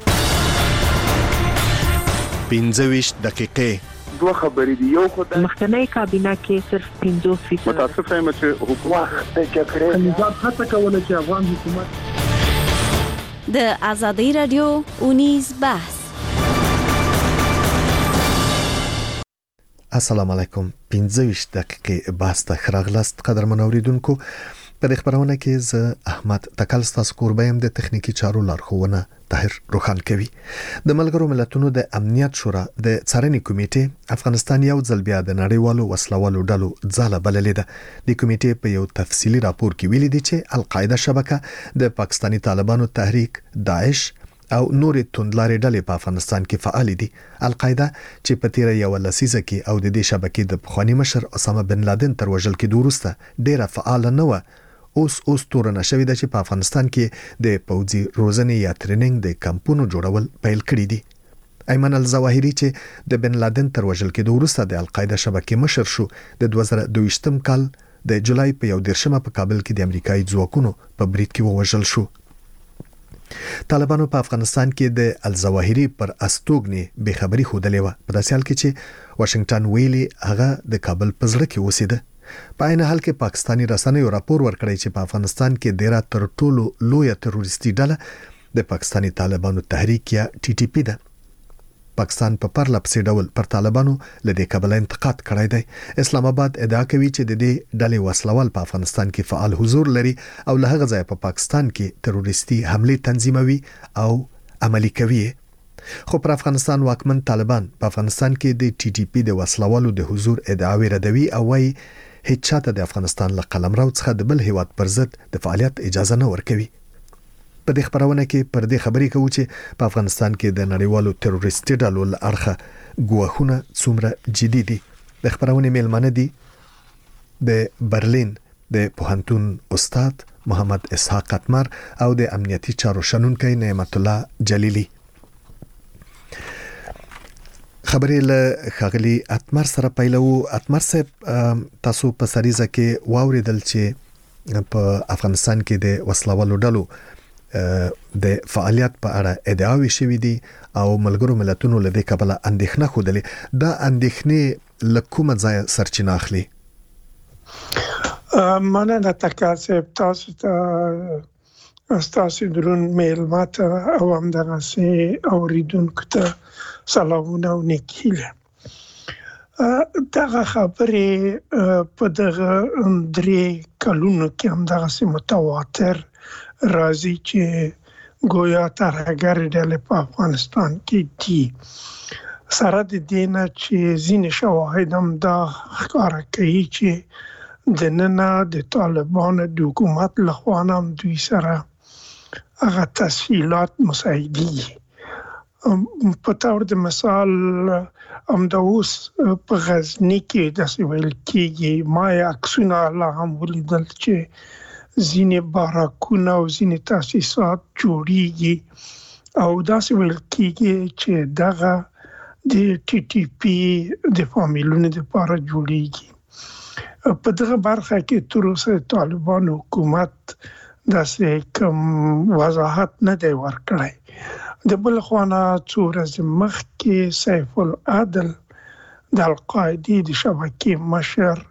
پنځه ویشت دقیقې دوه خبرې دي. یو خو د مخکنی کابینه کې صرف پنځوس فیصد متاسفه یم چې حکومت د جګړې نظام هڅه کوله چې افغان حکومت د آزادۍ رادیو اونیز بحث. السلام علیکم. پنځه ویشت دقیقې بحث ته خراغلاست قدرمن اوریدونکو. په دې خبرونه کې زه احمد تکل ستاسو کوربه يم. د تخنیکی چارو لارښوونه طاهر روخان کوي. د ملګرو ملتونو د امنیت شورا د څارنې کمیټې افغانستان یو ځل بیا د نړیوالو وسلوالو ډلو ځاله بللې ده. د کمیټې په یو تفصیلی راپور کې ویلي دي چې القاعده شبکه د پاکستانی طالبانو تحریک داعش او نورې توندلارې ډلې په افغانستان کې فعال دي. القاعده چې په تیر یو لسیزه کې او د دې شبکې د پخوانی مشر اسامه بن لادن تر وژل کېدو وروسته ډیره فعال نه و، اوس اوس تورنه شوې ده چې په افغانستان کې د پوځي روزنې یا ټریننګ د کمپونو جوړول پیل کړي دي. ایمن الظواهری چې د بن لادن تر وژل کېدو وروسته د القاعده شبکې مشر شو، د دوه زره دویشتم کال د جولای په یو دیرشمه په کابل کې د امریکایي ځواکونو په برید کې ووژل شو. طالبانو په افغانستان کې د الزواهری پر استوګنې به خبري خودلې و په داسې حال کې چې واشنگټن ویلي هغه د کابل په زړه کې اوسېده. په عین حال کې پاکستانی رسنیو راپور ورکړی چې په افغانستان کې ډیره تر ټولو لوی تروریستي ډله د پاکستانی طالبانو تحریک یا ټي ټي پی ده. پاکستان په پرلپسې ډول پر طالبانو لدې کابل انتقاد کړی دی. اسلام آباد ادعا کوي چې د دې ډلې وسلوال په افغانستان کې فعال حضور لري او له هغه ځایه په پاکستان کې تروریستي حمله تنظیموي او عملي کوي. خو پر افغانستان واکمن طالبان په افغانستان کې د ټي ټي پی د وسلوالو د حضور ادعاوی ردوي او وايي هیڅ چاته د افغانستان له قلمرو څخه د بل هیواد پر ضد د فعالیت اجازه نه ورکوي. په دې خبرونه کې پر دې خبرې کوو چې په افغانستان کې د نړیوالو تروریستي ډلو له اړخه ګواښونه څومره جدي دي. د خبرونه میلمانه دي د برلین د پوهنتون استاد محمد اسحاق اتمر او د امنیتي چارو شنونکي نعمت الله جلیلی. خبرې له خغلی اتمر سره پیلو. اتمر صاحب تاسو په سریزه کې واوریدل چې په افغانستان کې د وسلوالو ډلو د فعالیت په اړه ادعاوی شوې دي او ملګرو ملتونو له دې کبله اندېښنه خوده. دا اندېښنې له کومه ځای سرچینه اخلي؟ مننه تاسو تاسو ته تاسو درون میل ماته او هم دغه سي اوریدونکو ته سلامونه او نیکیله. دغه خبرې په دغه درې کلونو کې هم دغه سي متواتر راځي چې ګویا ترهګر ډلې په افغانستان کې دي. سره د دې نه چې ځینې شواهد هم دا ښکاره کوي چې د نن د طالبانو د حکومت لخوا هم دوی سره هغه تسهیلات مساعدي. په تور د مثال همدا اوس په غزني کې داسې ویل کېږي ما یې عکسونه لا هم ولیدل چې ځینې باراکونه او ځینې تاسیسات جوړیږي او داسې ویل کېږي چې دغه د ټي ټي پی د فامیلونو لپاره جوړیږي. په دغه برخه کې تر اوسه طالبان حکومت داسې کوم وضاحت نه دی ورکړی. د بل خوانا څو ورځې مخکې سیف العدل د القاعده د شبکې مشر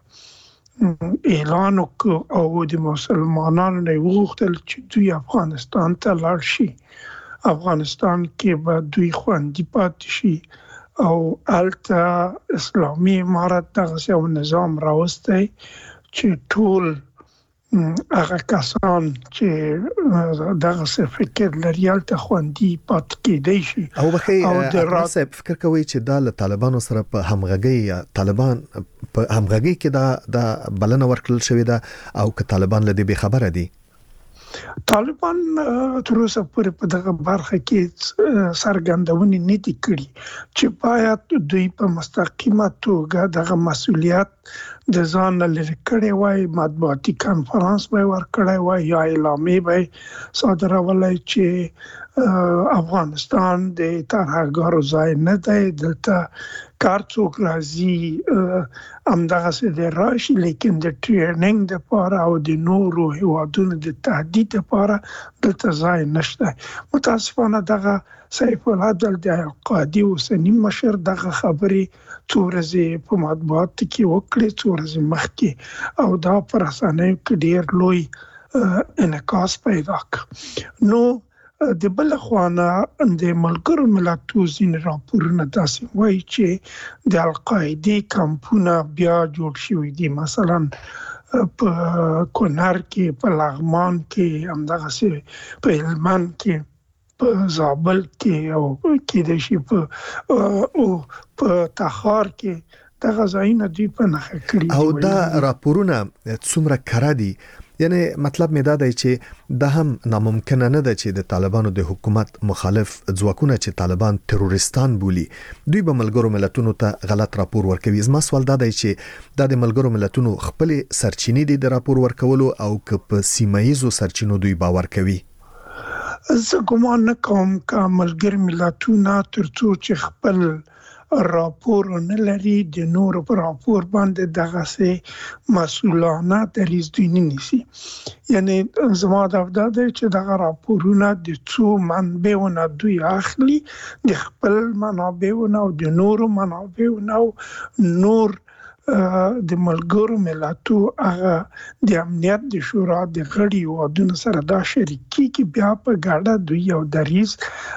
اعلان وکړ او د مسلمانانو نه وغوښتل چې دوی افغانستان ته لاړ شي. افغانستان کې به دوی خوندي پاتې شي او الته اسلامي امارت دغه یو نظام راوستی چې ټول هغه کسان چې دغه څه فکر لري الته خوندي پاتې کېدای شي. او بخې تاسو فکر کوئ چې دا له طالبانو سره په همغږي یا طالبان په همغږي کې دا د بلنه ورکړل شوې ده او که طالبان له دې به خبره دي؟ طالبان تر اوسه پورې په دغه برخه کې سرګندونې نه دي کړې چې باید دوی په مستقیمه توګه دغه مسؤلیت د ځان لري کړي وای، مطبوعاتي کانفرنس به ورکړی وای یا اعلامیه به صادرولای چې افغانستان د ترهګرو ځای نه دی، دلته کار څوک راځي همدغه څه دی راشي، لیکن د ټریننګ دپاره او د نورو هیوادونو د تهدید دپاره دلته ځای نشته. متاسفانه دغه سیف العدل د القاعدې اوسني مشر دغه خبرې څو ورځې په مطبوعاتو کې وکړې، څو ورځې مخکې، او دا په رسنیو کې ډېر لوی انعکاس پیدا کړ. نو د بل خوانا د ملګرو ملتونو ځینې راپورونه داسې وایي چې د القاعدې کمپونه بیا جوړ شوي دي، مثلا په کونړ کې، په لغمان کې، همدغسې په هلمند کې، په زابل کې او کېدای شي په په تخار کې دغه ځایونه دوی په نښه کړي. او دا راپورونه څومره کره دي؟ یعنی مطلب می دا دی چې دا هم ناممکنه نه ده چې د طالبانو د حکومت مخالف ځواکونه چې طالبان تروریستان بولي دوی به ملګرو ملتونو ته غلط راپور ورکوي. زما سوال دا دی چې دا د ملګرو ملتونو خپل سرچینې دي د راپور ورکولو او که په سیمایزو سرچینو دوی باور کوي؟ زه ګمان نه کوم که ملګري ملتونه تر څو چې خپل راپور نه لري د نور پر راپور باندې دغه سه مسؤلانه دریز دوی نه نیسي. یعنی زما د افداد چې دغه راپورونه د څو منبعونه دوی اخلي د خپل منابعونه او د نور منابعونه او نور د ملګرو ملتو هغه د امنیت د شورا د غړي وادونو سره دا شریکي کې بیا په ګډه دوی یو دریز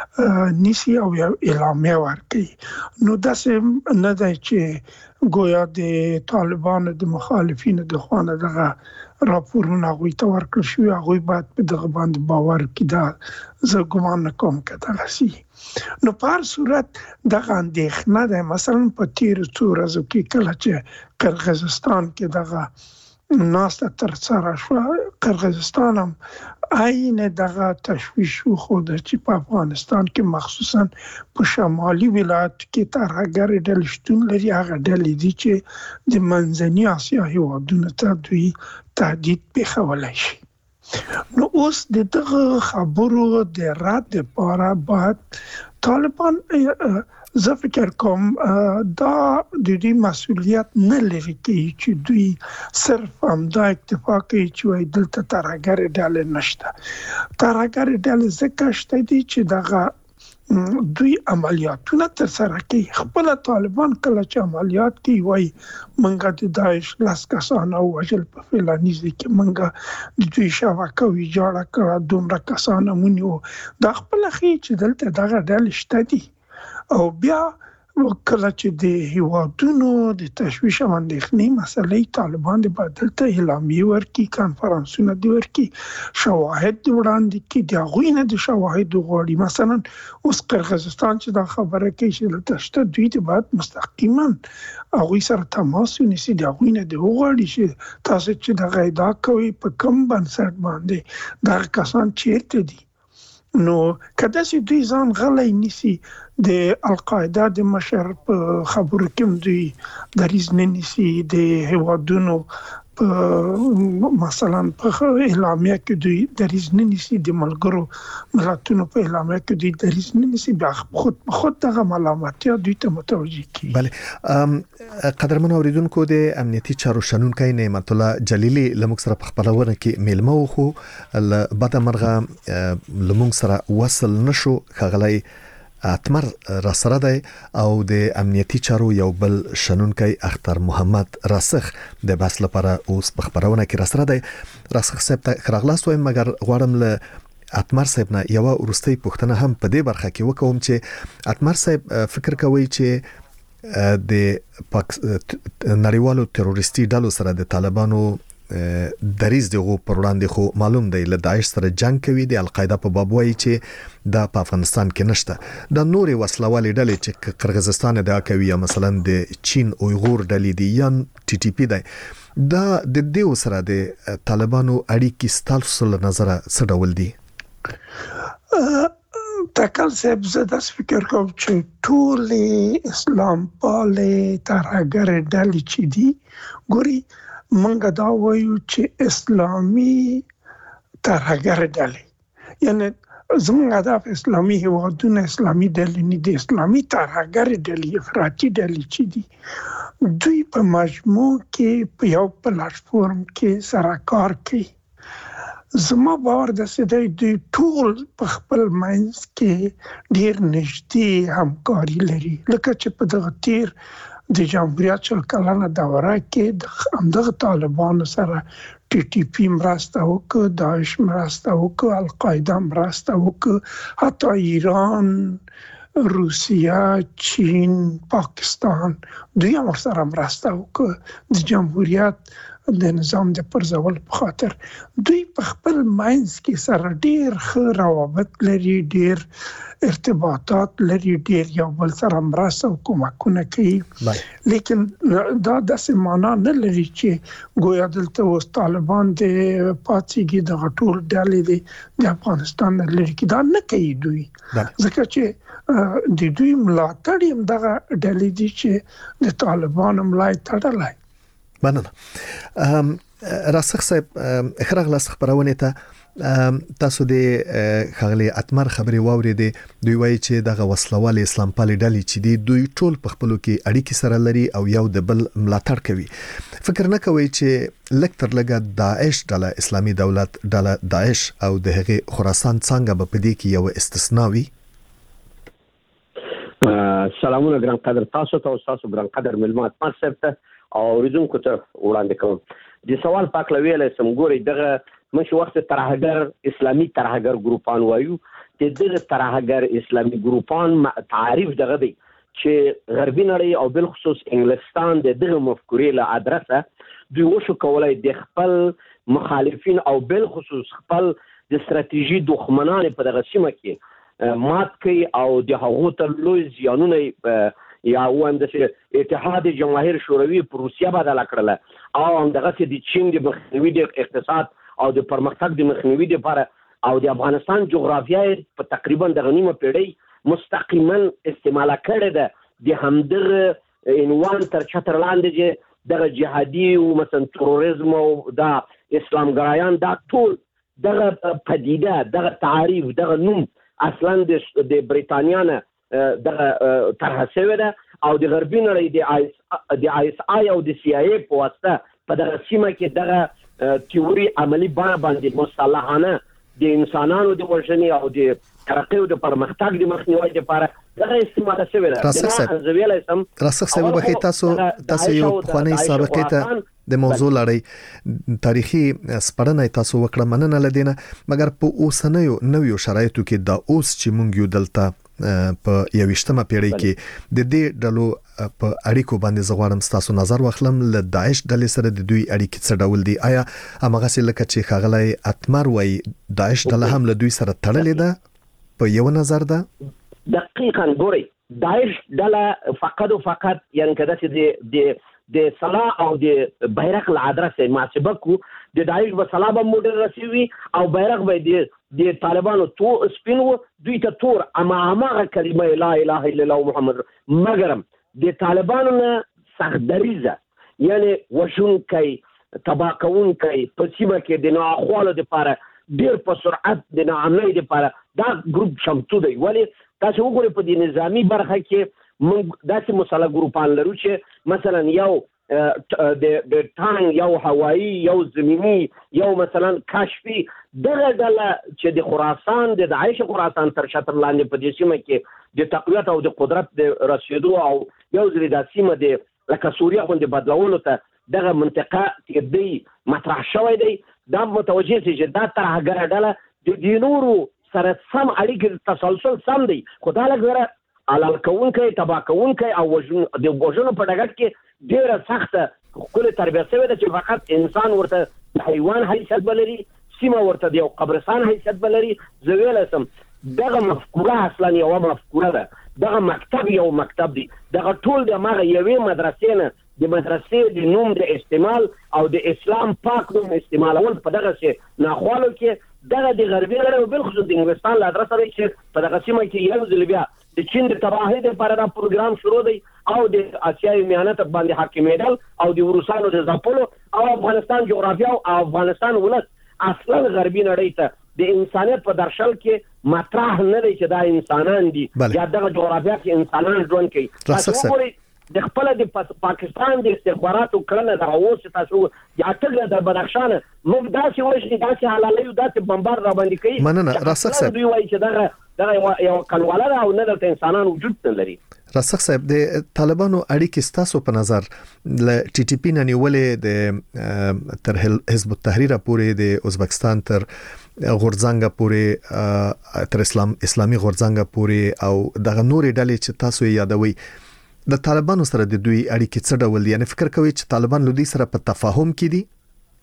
نیسی او یو اعلامیه ورکړي. نو داسې نه دی چې ګویا د طالبانو د مخالفینو د خوانه دغه راپورونه غوي ته ورکړل شو، هغه باید په دغه باندې باور کړي. دا زه ګمان نه کوم کته غسي. نو په هر صورت دغه اندېښنه ده. مثلا په تیر څو ورځو کې کله چې قرغیزستان کې دغه ناسته تر سره شو، قرغیزستان هم عین دغه تشویش وخود چې په افغانستان کې مخصوصا په شمالي ولایت کې ترهګر ډلې شتون لري. هغه ډلې دي چې د منځني اسیا هیوادونو ته دوی تهدید پیښولی شي. نو اوس د دغه خبرو د رد لپاره باید طالبان زه فکر کوم دا د دې مسؤلیت نه لري چې دوی صرف همدا اکتفا کوي چې وایي دلته ترهګر ډلې نشته. ترهګر ډلې ځکه شته دي چې دغه دوی عملیاتونه تر سره کوي. خپل طالبان کله چې عملیات کوي وایي منګه د داعش لاس کسان او وجل په فلانیز کې منګه د دوی شبکه ویجاړه کړه، دومره کسان مونږ دا خپل خي چې دلته دغه ډلې شته دي. او بیا کله چې د هیوادونو د تشویش او اندېښنې مسلې طالبان د بدلته اعلامیه ورکړي، کانفرنسونه دی ورکړي، شواهد دی وړاندې کړي، د هغوی نه د شواهد غواړي. مثلا اوس قرغیزستان چې دا خبره کوي چې دلته شته، دوی د باید مستقیما هغوی سره تماس ونیسي، د هغوی نه د وغواړي چې تاسو چې دغه ادعا کوئ په کوم بنسټ باندې دغه کسان چیرته دي. نو کله چې دوی ځان غلی نیسي، د القاعده د مشر په خبرو کې دوی دریز نه نیسي، د هیوادونو په مثلا په اعلامیه کې دوی دریز نه نیسي، د ملګرو ملتونو په اعلامیه کې دوی دریز نه نیسي، بیا خود خود دغه ملامتیا دوی ته متوجه کی. بله قدرمن اوریدونکو، د امنیتي چارو شنونکي نعمت الله جلیلی لمک سره په خبرونه کې میلمه وخو ل بده مرغه لمک سره وصل نشو. خغلی اتمر را سره دی او د امنیتي چارو یو بل شنونکي اختر محمد راسخ د بس لپاره اوس په خبرونه کې را سره دی. راسخ صاحب ته خراغلاس وایم، مګر غواړم له اتمر صاحب نه یو ورستۍ پوښتنه هم په دې برخه کې وکوم چې اتمر صاحب فکر کوي چې د نړیوالو تروریستي ډلو سره د طالبانو دریز دغه پر وړاندې خو معلوم دی له داعش سره جنگ کوي، د القاعده په باب وایي چې دا په افغانستان کې نشته. د نورې وسلوالې ډلې چې قرغیزستان ادعا کوي یا مثلا د چین اویغور ډلې دي یا ټي ټي پی دی، دا د دې سره د طالبانو اړیکې ستاسو له نظره څه ډول دي؟ تکل صاحب زه داسې فکر کوم چې ټولې اسلام پالې ترهګر ډلې چې دي، ګوري منګه دا وایو چې اسلامي ترهګر ډلې، یعنی زموږ هدف اسلامي هیوادونه اسلامي ډلې نه دي، اسلامي ترهګر ډلې افراطي ډلې چې دي دوی په مجموع کې په یو پلیټفارم کې سره کار کوي. زما باور داسې دی دوی ټول په خپل منځ کې ډېر نږدې همکاري لري، لکه چې په دغه تیر د جمهوریت شل کلنه دوره کې د همدغه طالبانو سره ټي ټي پی مرسته وکړه، داعش مرسته وکړه، القاعده مرسته وکړه، حتی ایران، روسیه، چین، پاکستان دوی هم سره مرسته وکړه د جمهوریت د نظام د پرځول په خاطر. دوی په خپل منځ کې سره ډېر ښه روابط لري، ډېر ارتباطات لري، ډېر یو بل سره مرسته او کومکونه کوي. لیکن دا داسې معنا نه لري چې ګویا دلته اوس طالبان د پاتېږي دغه ټول ډلې دي د افغانستان نه لري کې، دا نه کوي دوی، ځکه چې د دوی ملاتړ هم دغه ډلې دي چې د طالبانو ملای تړلی. مننه. راسخ صاحب خراغلاس خبرونه ته تاسو د خغلی اتمر خبري واورېدې دوی وایي چې دغه وسلوال اسلام پالي ډلې چې دی دوی ټول په خپلو کې اړیکې سره لري او یو د بل ملاتړ کوي. فکر نه کوي چې لکتر لګه داعش ډله اسلامي دولت ډله داعش او د هغه خراسان څنګه به په دې کې یو استثنا وي؟ سلامونه ګران قدر تاسو ته او تاسو ګران قدر ملمات ما سپته او ریزونکو ته وړاندې کوم د سوال پاک لویل سم ګوري دغه مش وخت ترهګر اسلامي ترهګر ګروپان وایو د دغه ترهګر اسلامي ګروپان تعریف دغه دی چې غربي نړۍ او بل خصوص انګلستان د دغه مفکورې له ادرسه دوی وشو کولای د خپل مخالفین او بل خصوص خپل د ستراتیژي دښمنان په دغه سیمه کې مات کوي او د هغو ته لوی زیانونه یا وایم د اتحاد جماهیر شوروي په روسیا بدله کړله او همدغسې د چین د مخنیوي د اقتصاد او د پرمختګ د مخنیوي لپاره او د افغانستان جغرافیه په تقریبا دغه نیمه پیړۍ مستقیما استعمال کړې ده د همدغه عنوان تر چتر لاندې چې دغه جهادي او مثلا تروریزم او د اسلام ګرایان دا ټول دغه پدیده دغه تعریف دغه نوم اصلا د بریتانیا نه دغه طرح شوی ده او د غربي نړۍ د د آی اس آی او د سی آی ای په واسطه په دغه سیمه کې دغه تیوري عملی بڼه باندې مصالحانه د انسانانو د وژنې او د ترقۍ او د پرمختګ د مخنیوي لپاره دغه استعمال شوی ده. راسخ صاحب بخیر تاسو تاسو یو خواني سابقه ته د موضوع لړۍ تاریخي سپړنه تاسو وکړه مننه لدینه مګر په اوسنیو نویو شرایطو کې دا اوس چې مونږ یو دلته په یوشتمه پیړۍ کې د دې ډلو په اړیکو باندې زغوارم تاسو نظر واخلم له داعش ډلې سره د دوی اړیکې څه ډول دي؟ آیا هغه څه لکه چې خغلای اتمر وای داعش ډله هم له دوی سره تړلې ده په یو نظر ده؟ دقیقاً ګوري داعش ډله فقط او فقط یعنی کدا چې د د صلاح او د بیرغ له ادرسه محاسبه کو د داعش په صلاح به موډر رسیوي او بیرغ به د د طالبانو تو سپینو دوی ته تور اما هغه کلمه لا اله الا الله محمد مګرم د طالبانو نه سخدریزه یعنی وشون کوي تباکون کوي په سیمه کې د ناخوالو لپاره ډیر په سرعت د ناامنۍ لپاره دا ګروپ شمتو دی ولی تاسو وګورئ په دې نظامی برخه کې موږ داسې مسله ګروپان لرو چې مثلا یو د د ټانګ یو هوایی یو زمینی یو مثلا کشفي دغه ډله چې د خراسان د داعش خراسان تر شتر لاندې په دې سیمه کې د تقویت او د قدرت د رسیدو او یو ځل د سیمه د لکه سوریه غوندې بدلولو ته دغه منطقه کې دی مطرح شوی دی دا متوجه شي چې دا ترهګر ډله د نورو سره سم اړیکې تسلسل سم دی خو دا لږ علال کوونکی تبا کوونکی او وژن د وژنو په ډګر کې ډیره سخته خپل تربیه شوی ده چې فقط انسان ورته حیوان حیثیت بلري سیمه ورته د یو قبرستان حیثیت بلري زه ویلی سم دغه مفکوره اصلا یوه مفکوره ده دغه مکتب یو مکتب دی دغه ټول د هماغه یوې مدرسې نه د مدرسې د نوم د استعمال او د اسلام پاک نوم استعمالول په دغسې ناخوالو کې دغه د غربي نړۍ او بالخصوص د انګلستان له ادرسه دی چې په دغه سیمه کې یو ځل بیا د چین د تباهۍ لپاره دا پروګرام شروع دی او د اسیايي میانت باندې حاکمیدل او د روسانو د ځپلو او افغانستان جغرافیا او افغانستان ولس اصلا غربي نړۍ ته د انسانیت په درشل کې مطرح نه دی چې دا انسانان دي یا دغه جغرافیا کې انسانان ژوند کوي تاسو وګورئ د خپل د پاکستان د استخباراتو کړنه د اوس تاسو د اټګ د بدخشان موږ داسې وښی داسې حلالي او داسې بمبار را باندې کوي مننه راسخ صاحب دوی وایي چې دغه دغه یو کلواله او نه د انسانانو وجود نه لري. راسخ صاحب د طالبانو اړیکې ستاسو په نظر ل ټي ټي پی نه نیولې د تر حزب التحریر پورې د ازبکستان تر غورځنګ پورې تر اسلام اسلامي غورځنګ پورې او دغه نورې ډلې چې تاسو یادوي د طالبانو سره د دوی اړیکې څه ډول دي؟ یعنی فکر کوي چې طالبان له دوی سره په تفاهم کې دي؟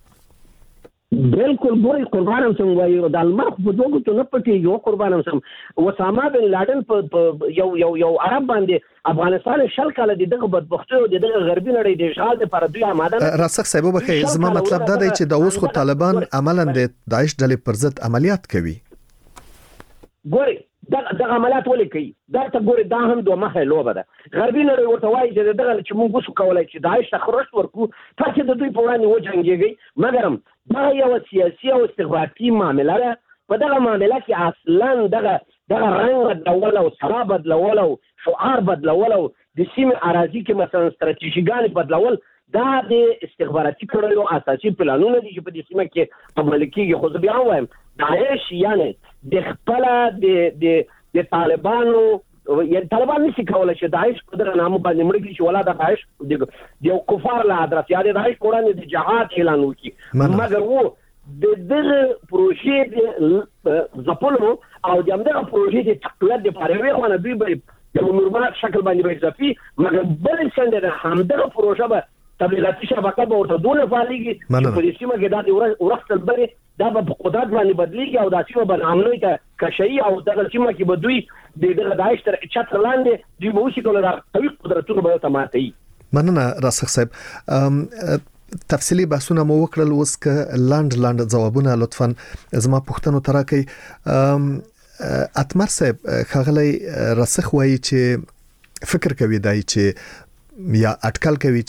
بالکل ګوري قربانم سم وایي د المرخ په دوه ته نه پټي یو قربانم سم وسامه بن لادن په یو یو یو عرب باندې افغانستان شل کاله دغه بدبختي او دغه غربي نړۍ د اشغال لپاره دوی آماده راسخ صاحب بخیر زما مطلب دا دی چې د اوس خو طالبان عملاً د داعش ډلې پر ضد عملیات کوي. ګوري دغه دغه عملیات ولې کوي دا ته ګوري دا هم دوه مخه لوبه ده غربي نړۍ ورته وایي چې دغه چې موږ وسو کولای چې داعش ته خرشت ورکو تاسو د دوی په وړاندې وجنګېږئ مګر دا یو سیاسي او استخباراتي معامله ده په دغه معامله کې اصلا دغه دغه رنګ بدلول او سرا بدلول او شعار بدلول او د سیمې اراضي کې مثلا ستراتیژیګانې بدلول دا د استخباراتي کړنو اساسي پلانونه دي چې په دې سیمه کې عملي کېږي خو زه بیا وایم داعش یعنی د خپل د د د طالبانو یعنی طالبان نشي کولای چې داعش په دغه نامه باندې مړ کړي چې ولا د داعش د یو کفار له ادرس یا د داعش وړاندې د جهاد اعلان وکړي مګر وو د دغه پروژې د ځپلو او د همدغه پروژې د تقویت لپاره وی خو نه دوی به د نورمال شکل باندې به اضافي مګر بل څنګه د همدغه پروژه به تبلیغاتي شبکه به ورته دونه فعالېږي چې په دې سیمه کې دا د ورښت بلې دا به په قدرت باندې بدلېږي او دا سیمه به نامنوي ته کشوي او دغه سیمه کې به دوی د دغه داعش تر چتر لاندې دوی به وشي کولی دا قوي قدرتونه به ورته ماتوي. مننه راسخ صاحب تفصیلی بحثونه مو وکړل اوس که لاند لاند ځوابونه لطفا زما پوښتنو ته راکړئ. اتمر صاحب ښاغلی راسخ وایي چې فکر کوي دای چې یا اټکل کوي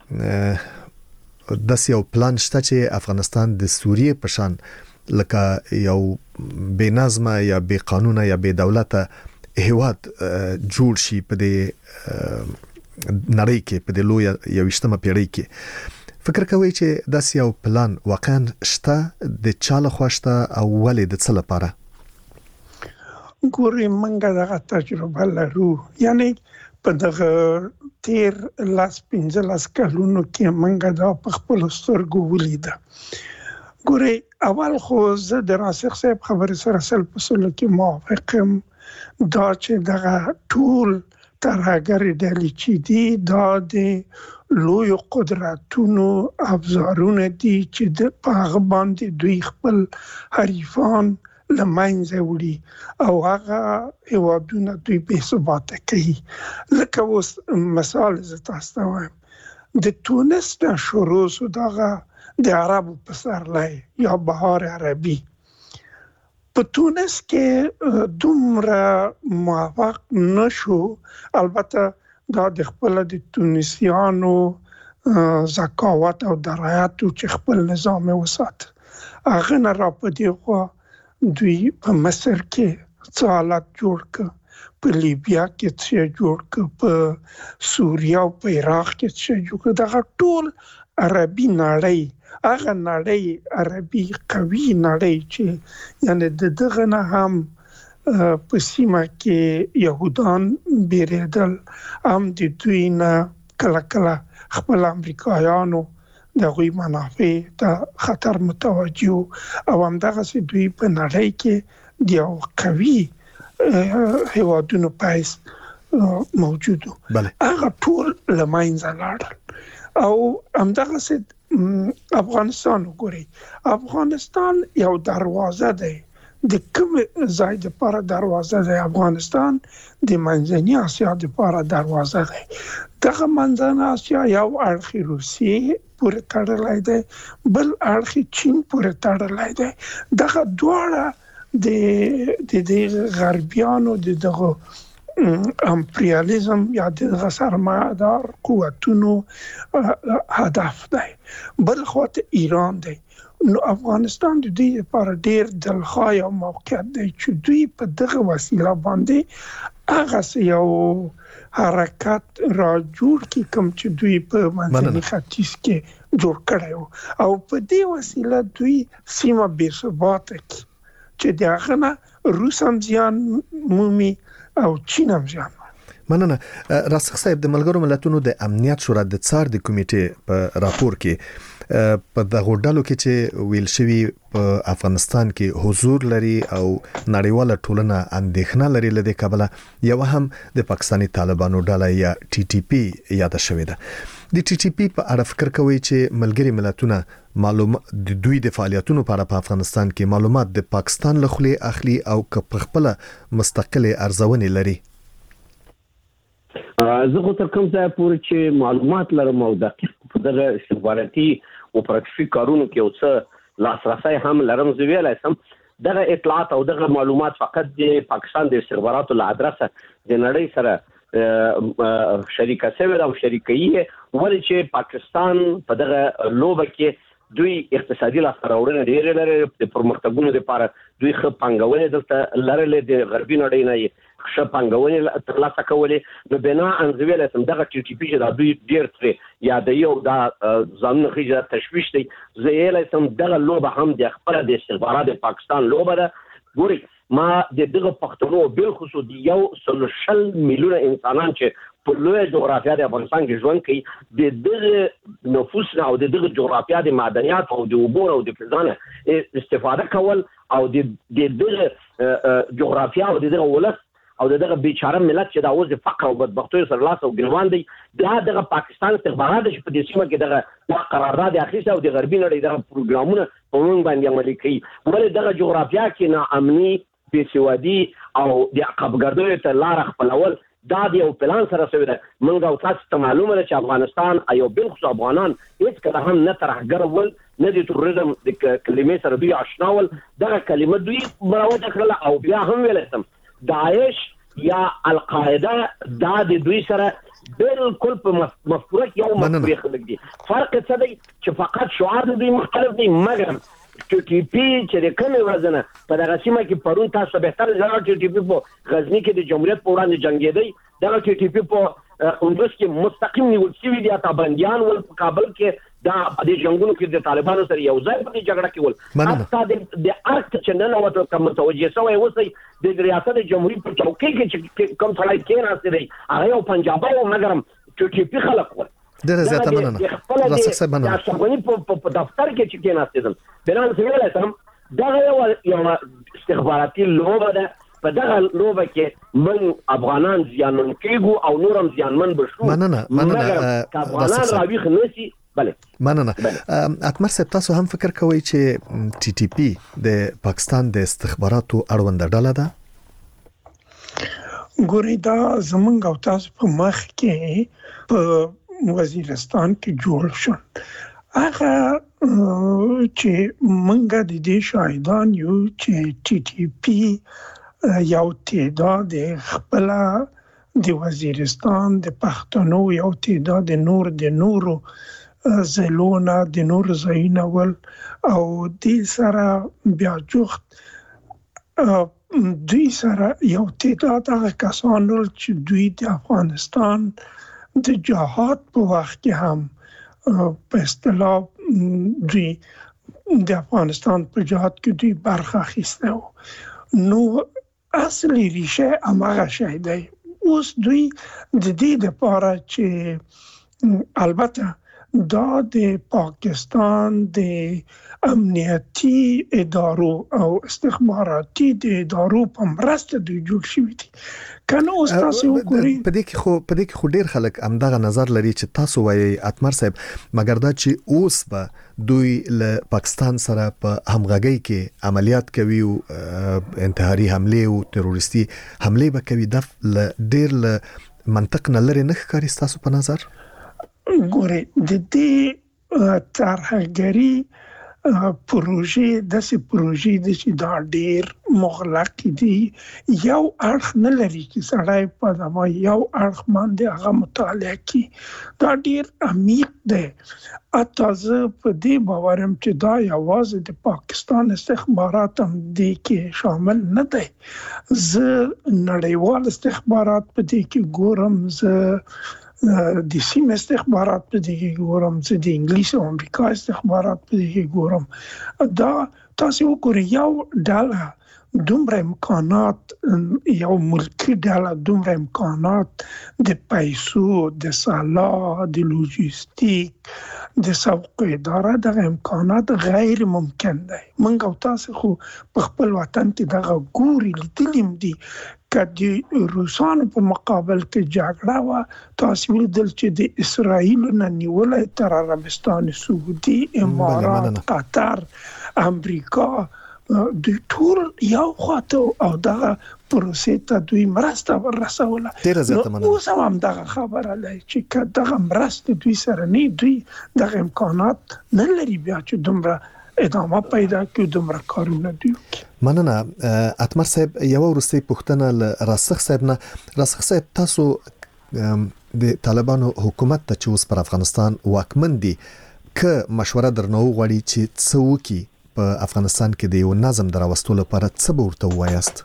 چې د یو پلان شته چې افغانستان د سوریه په شان لکه یو بې نظمه یا بې قانونه یا بې دولته هیواد جوړ شي په دې نړۍ کې په دې لوی یوشتمه پیړۍ کې فکر کوي چې د یو پلان واقعا شته د چاله خوښته او ولې د څه لپاره ګوري منګه دغه تجربه لرو یعنی په دغه تیر لاس پنځلس کلونو کې منګه دا په خپل سترګو ولیده. ګوري اول خو زه د راسخ صاحب خبرې سره سل په سل کې موافقم دا چې دغه ټول ترهګر ډلې چې دي دا د لوی قدرتونو ابزارونه دي چې د پاغ باندې دوی خپل حریفان لمنځه وړي او هغه هیوادونه دوی بې ثباته کوي. لکه اوس مثال زه تاسو ته وایم د تونس نه شروع شو دغه د عربو پسرلی یا بهار عربي په تونس کې دومره موفق نشو البته دا د خپل د تونسیانو ذکاوت او درایت چې خپل نظام وسات هغه نه را پدې خو دوی په مصر کې څه حالات جوړ کړ په لیبیا کې څه جوړ کړ په سوریه او په عراق کې څه جوړ کړ دغه ټول عربي نړۍ هغه نړۍ عربي قوي نړۍ چې یعنی د دغه نه هم په سیمه کې يهودان بیرېدل هم د دوی نه کله کله خپل امریکایانو د غوي منافع ته خطر متوجه او همدغه سي دوی په نړۍ کې د یو قوي هیوادونو پایس موجودو هغه ټول لماینځه لاړل او همدغه سي افغانستان وګوري افغانستان یو دروازه ده د کوم ځای د لپاره دروازه ده افغانستان د منځنۍ اسیا د لپاره دروازه ده دغه منځنۍ اسیا یو اړخي روسیې پورې تړلای دی بل اړخي چین پورې تړلای دی دغه دواړه د د غربیانو د دغه امپریالیزم یا د سرمایه‌دار قوتونو هدف دی بل خواته ایران دی نو افغانستان د دې لپاره ډیر دلخواه او موقعیت دی چې دوی په دغه وسیله باندې هغه یو حرکت را جوړ کی کوم چې دوی په منځني ختیځ کې جوړ کړو او په دې وسیله دوی سیمه بې ثباته کی چې دغه نه روس هم ځان مومي او چین هم ځان مننه راسخ صاحب د ملګرو ملتونو د امنیت شورا د څار د کمیټې په راپور کې په دغه ډلو کې چې ویل شوی په افغانستان کې حضور لري او نړیواله ټولنه اندېښنه لري لدې کبله یو هم د پاکستاني طالبانو ډله یا ټي ټي پی یاد شوې ده د ټي ټي پی په اړه فکر کوي چې ملګری ملتونه معلومات د دوی د فعالیتونو لپاره په افغانستان کې معلومات د پاکستان له خلې اخلي او په خپل مستقله ارزونه لري زه خو تر کوم ځای پورې چې معلومات لرم او دقیق په دغه استخباراتي او پراکتیکي کارونو کې اوس لاسرسي هم لرم زه ویلای سم دغه اطلاعات او دغه معلومات فقط د پاکستان د استخباراتو له ادرسه د نړۍ سره شریکه شوی او شریکي ولې چې پاکستان په دغه لوبه کې دوی اقتصادي لاسته ډېر لري د پرمختګونو لپاره دوی ښه پانګونې دلته لرلې د غربي نړۍ نه ښه پانګونې ترلاسه کولې نو بنا انځویل سم دغه ټي ټي پی چې دا دوی ډېر ترې یادوي او دا ځانونه خېجه تشویش دی زه یې سم دغه لوبه هم د خپل د استخبارات د پاکستان لوبه ده ګوري ما د دغه پښتنو بل خصوص دی یو سلشل میلیونه انسانان چې په لوی جغرافیا د افغانستان کې ژوند کوي د دغه نفوس او د دغه جغرافیا د معدنیات او د اوبو او د فضانه استفاده کول او د دغه جغرافیا او دغه ولس او دغه بیچاره ملت چې دا اوس د فقر او بدبختۍ سره لاس او ګریوان دی دا دغه پاکستان استخبارات چې په دې سیمه کې دغه قرارداد اخیسته او د غربي نړۍ دغه پروګرامونه په موږ باندې عملي کوي ولې دغه جغرافیا کې ناامني بېسوادي او د عقبګردیو ته لار خپلول دا د یو پلان سره شوی ده موږ او تاسو ته معلومه ده چې افغانستان ایو بالخصوص افغانان هیڅ کله هم نه ترهګر ول نه د تروریزم د کلمې سره دوی آشنا ول دغه کلمه دوی مروجه کړله او بیا هم ویل سم داعش یا القاعده دا د دوی سره بالکل په مفکوره کې یو مفکوره خلک دي فرق څه دی چې فقط شعار دوی مختلف دي مګر ټي ټي پی چې د کومې ورځنه په دغه سیمه کې پرون تاسو به تر ځان ټي ټي پی په غزنی کې د جمهوریت په وړاندې جنگېدی دغه ټي ټي پی په اوندوس کې مستقیم نیول شوی دی تا بنديان ول په کابل کې دا د جنگونو کې د طالبانو سره یو ځای په جګړه کې ول حتی د د ارت چې نن وته کوم توجه سوی وسی د ریاست جمهوریت په چوکۍ کې چې کوم ځای کې راځي دی هغه یو پنجابي او مګرم ټي ټي پی خلک ول ډېر زیاته مننه راسک صاحب مننه دا څنګه په دفتر کې چې کې ناستم بلان څنګه لسم دا یو یو استخباراتي لوبه ده په دغه لوبه کې من افغانان زیانمن کېږو او نورم زیانمن بشو مننه مننه افغانان راوي خنسي بله مننه اتمر صاحب تاسو هم فکر کوئ چې ټي ټي پی د پاکستان د استخباراتو اړوند ډله ده ګوري دا زمونږ او تاسو په مخ کې په وزیرستان کې جوړ شو هغه چې منګه د دې شاهدان یو چې ټي ټي پی یو تعداد خپل د وزیرستان د پښتنو یو تعداد نور د نورو زلونه د نور زینول او د سره بیا جوخت دوی سره یو تعداد هغه کسانو چې دوی د افغانستان د جهاد په وخت کې هم په اصطلاح دوی د افغانستان په جهاد کې دوی برخه اخیسته و نو اصلي ریشه هغه شی دی اوس دوی د دې لپاره چې البته دا د پاکستان د امنیتي ادارو او استخباراتي د ادارو په مرسته دوی جوړ شوي دي کنه اوس تاسو وګورئ په دې کې خو په دې کې خو ډیر خلک همدغه نظر لري چې تاسو وایي اتمر صاحب مګر دا چې اوس به دوی له پاکستان سره په همغږي کې عملیات کوي او انتحاري حمله او تروریستي حمله به کوي د ډیر له منطق نه لري نه ښکاري تاسو په نظر ګوري د دې طرحګری پروژې د سي پروژې د چې دا ډیر مغلق دي یو اړخ نه لري چې سړی په دغه یو اړخ باندې هغه مطالعه کوي دا ډیر عمیق دی اتازه په دې باورم چې دا یوازې د پاکستان استخبارات هم دي کې شامل نه دي زه نړیوال استخبارات په دې کې ګورم زه د سیمه استخبارات په دې کې ګورم چې د انګلیس او امریکا استخبارات په دې کې ګورم دا تاسو وګورئ یو ډاله دومره امکانات یو ملکی ډاله دومره امکانات د پیسو د سلاح د لوجستیک د سوق اداره د امکانات غیر ممکن دی منګ او تاسو خو په خپل وطن کې دغه ګوري لیدلم دي کدی روسانو په مقابل کې جګړه وا تاسو ولدل چې د اسرائیل نه نیولې تر عربستان سعودي امارات قطر امریکا د ټول یو خاطر او دغه پروسې ته دوی مرسته ورسوله نو اوس هم دغه خبره لای چې دغه مرسته دوی سره نه دوی دغه امکانات نه لري بیا چې دومره ادامه پیدا کړي دومره کارونه دی. مننه. اتمر صاحب یو ورسته پښتنه ل راسخ صاحب نه راسخ صاحب تاسو د طالبانو حکومت ته چې اوس پر افغانستان واکمن دي ک مشوره درنو غواړي چې څوکي په افغانستان کې د یو نظم دراوستلو لپاره څه ورته وایست؟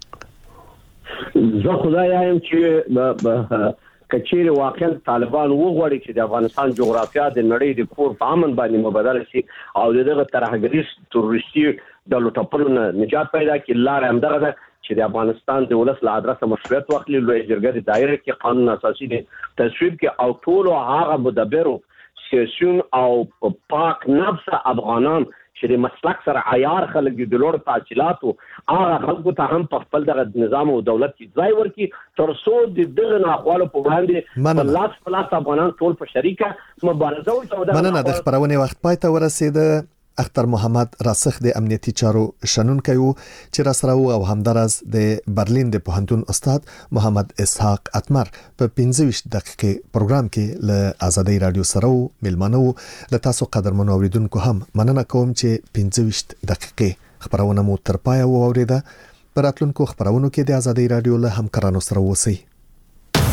زه خدای یم چې کچېره واقعا طالبان وغواړي چې د افغانستان جغرافیا د نړۍ د کور په امن باندې مبادله شي او دغه ترهګریز تروریستي د لوټپلو نه نجات پیدا کړي. لار هم دغه ده چې د افغانستان د ولس له ادرسه مشروعیت واخلي، لوی جرګه د دایره کې قانون اساسي دی تصویب کې او ټول هغه مدبرو سیاسيون او پاک نفس افغانان چې د مسلک سره عیار خلک د لوړ تحصیلاتو هغه خلکو ته هم په خپل دغه نظام او دولت کې ځای ورکړي تر څو د دغه ناخوالو په وړاندې په لاس په لاس افغانان ټول په شریکه مبارزه وکړي. مننه. د خبرونه وخت پای ته ورسېده. اختر محمد راسخ د امنیتي چارو شنونکی وو چې را سره او همدارس د برلین د پوهنتون استاد محمد اسحاق اتمر په پنځه ویشت دقیقې پروګرام کې له آزادۍ رادیو سره ملمنو له تاسو قدرمنو اوریدونکو هم مننه کوم چې پنځه ویشت دقیقې خبرونه مو تر پای واوریده. پر راتلونکو خبرونو کې د آزادۍ رادیو له همکارانو سره اوسئ.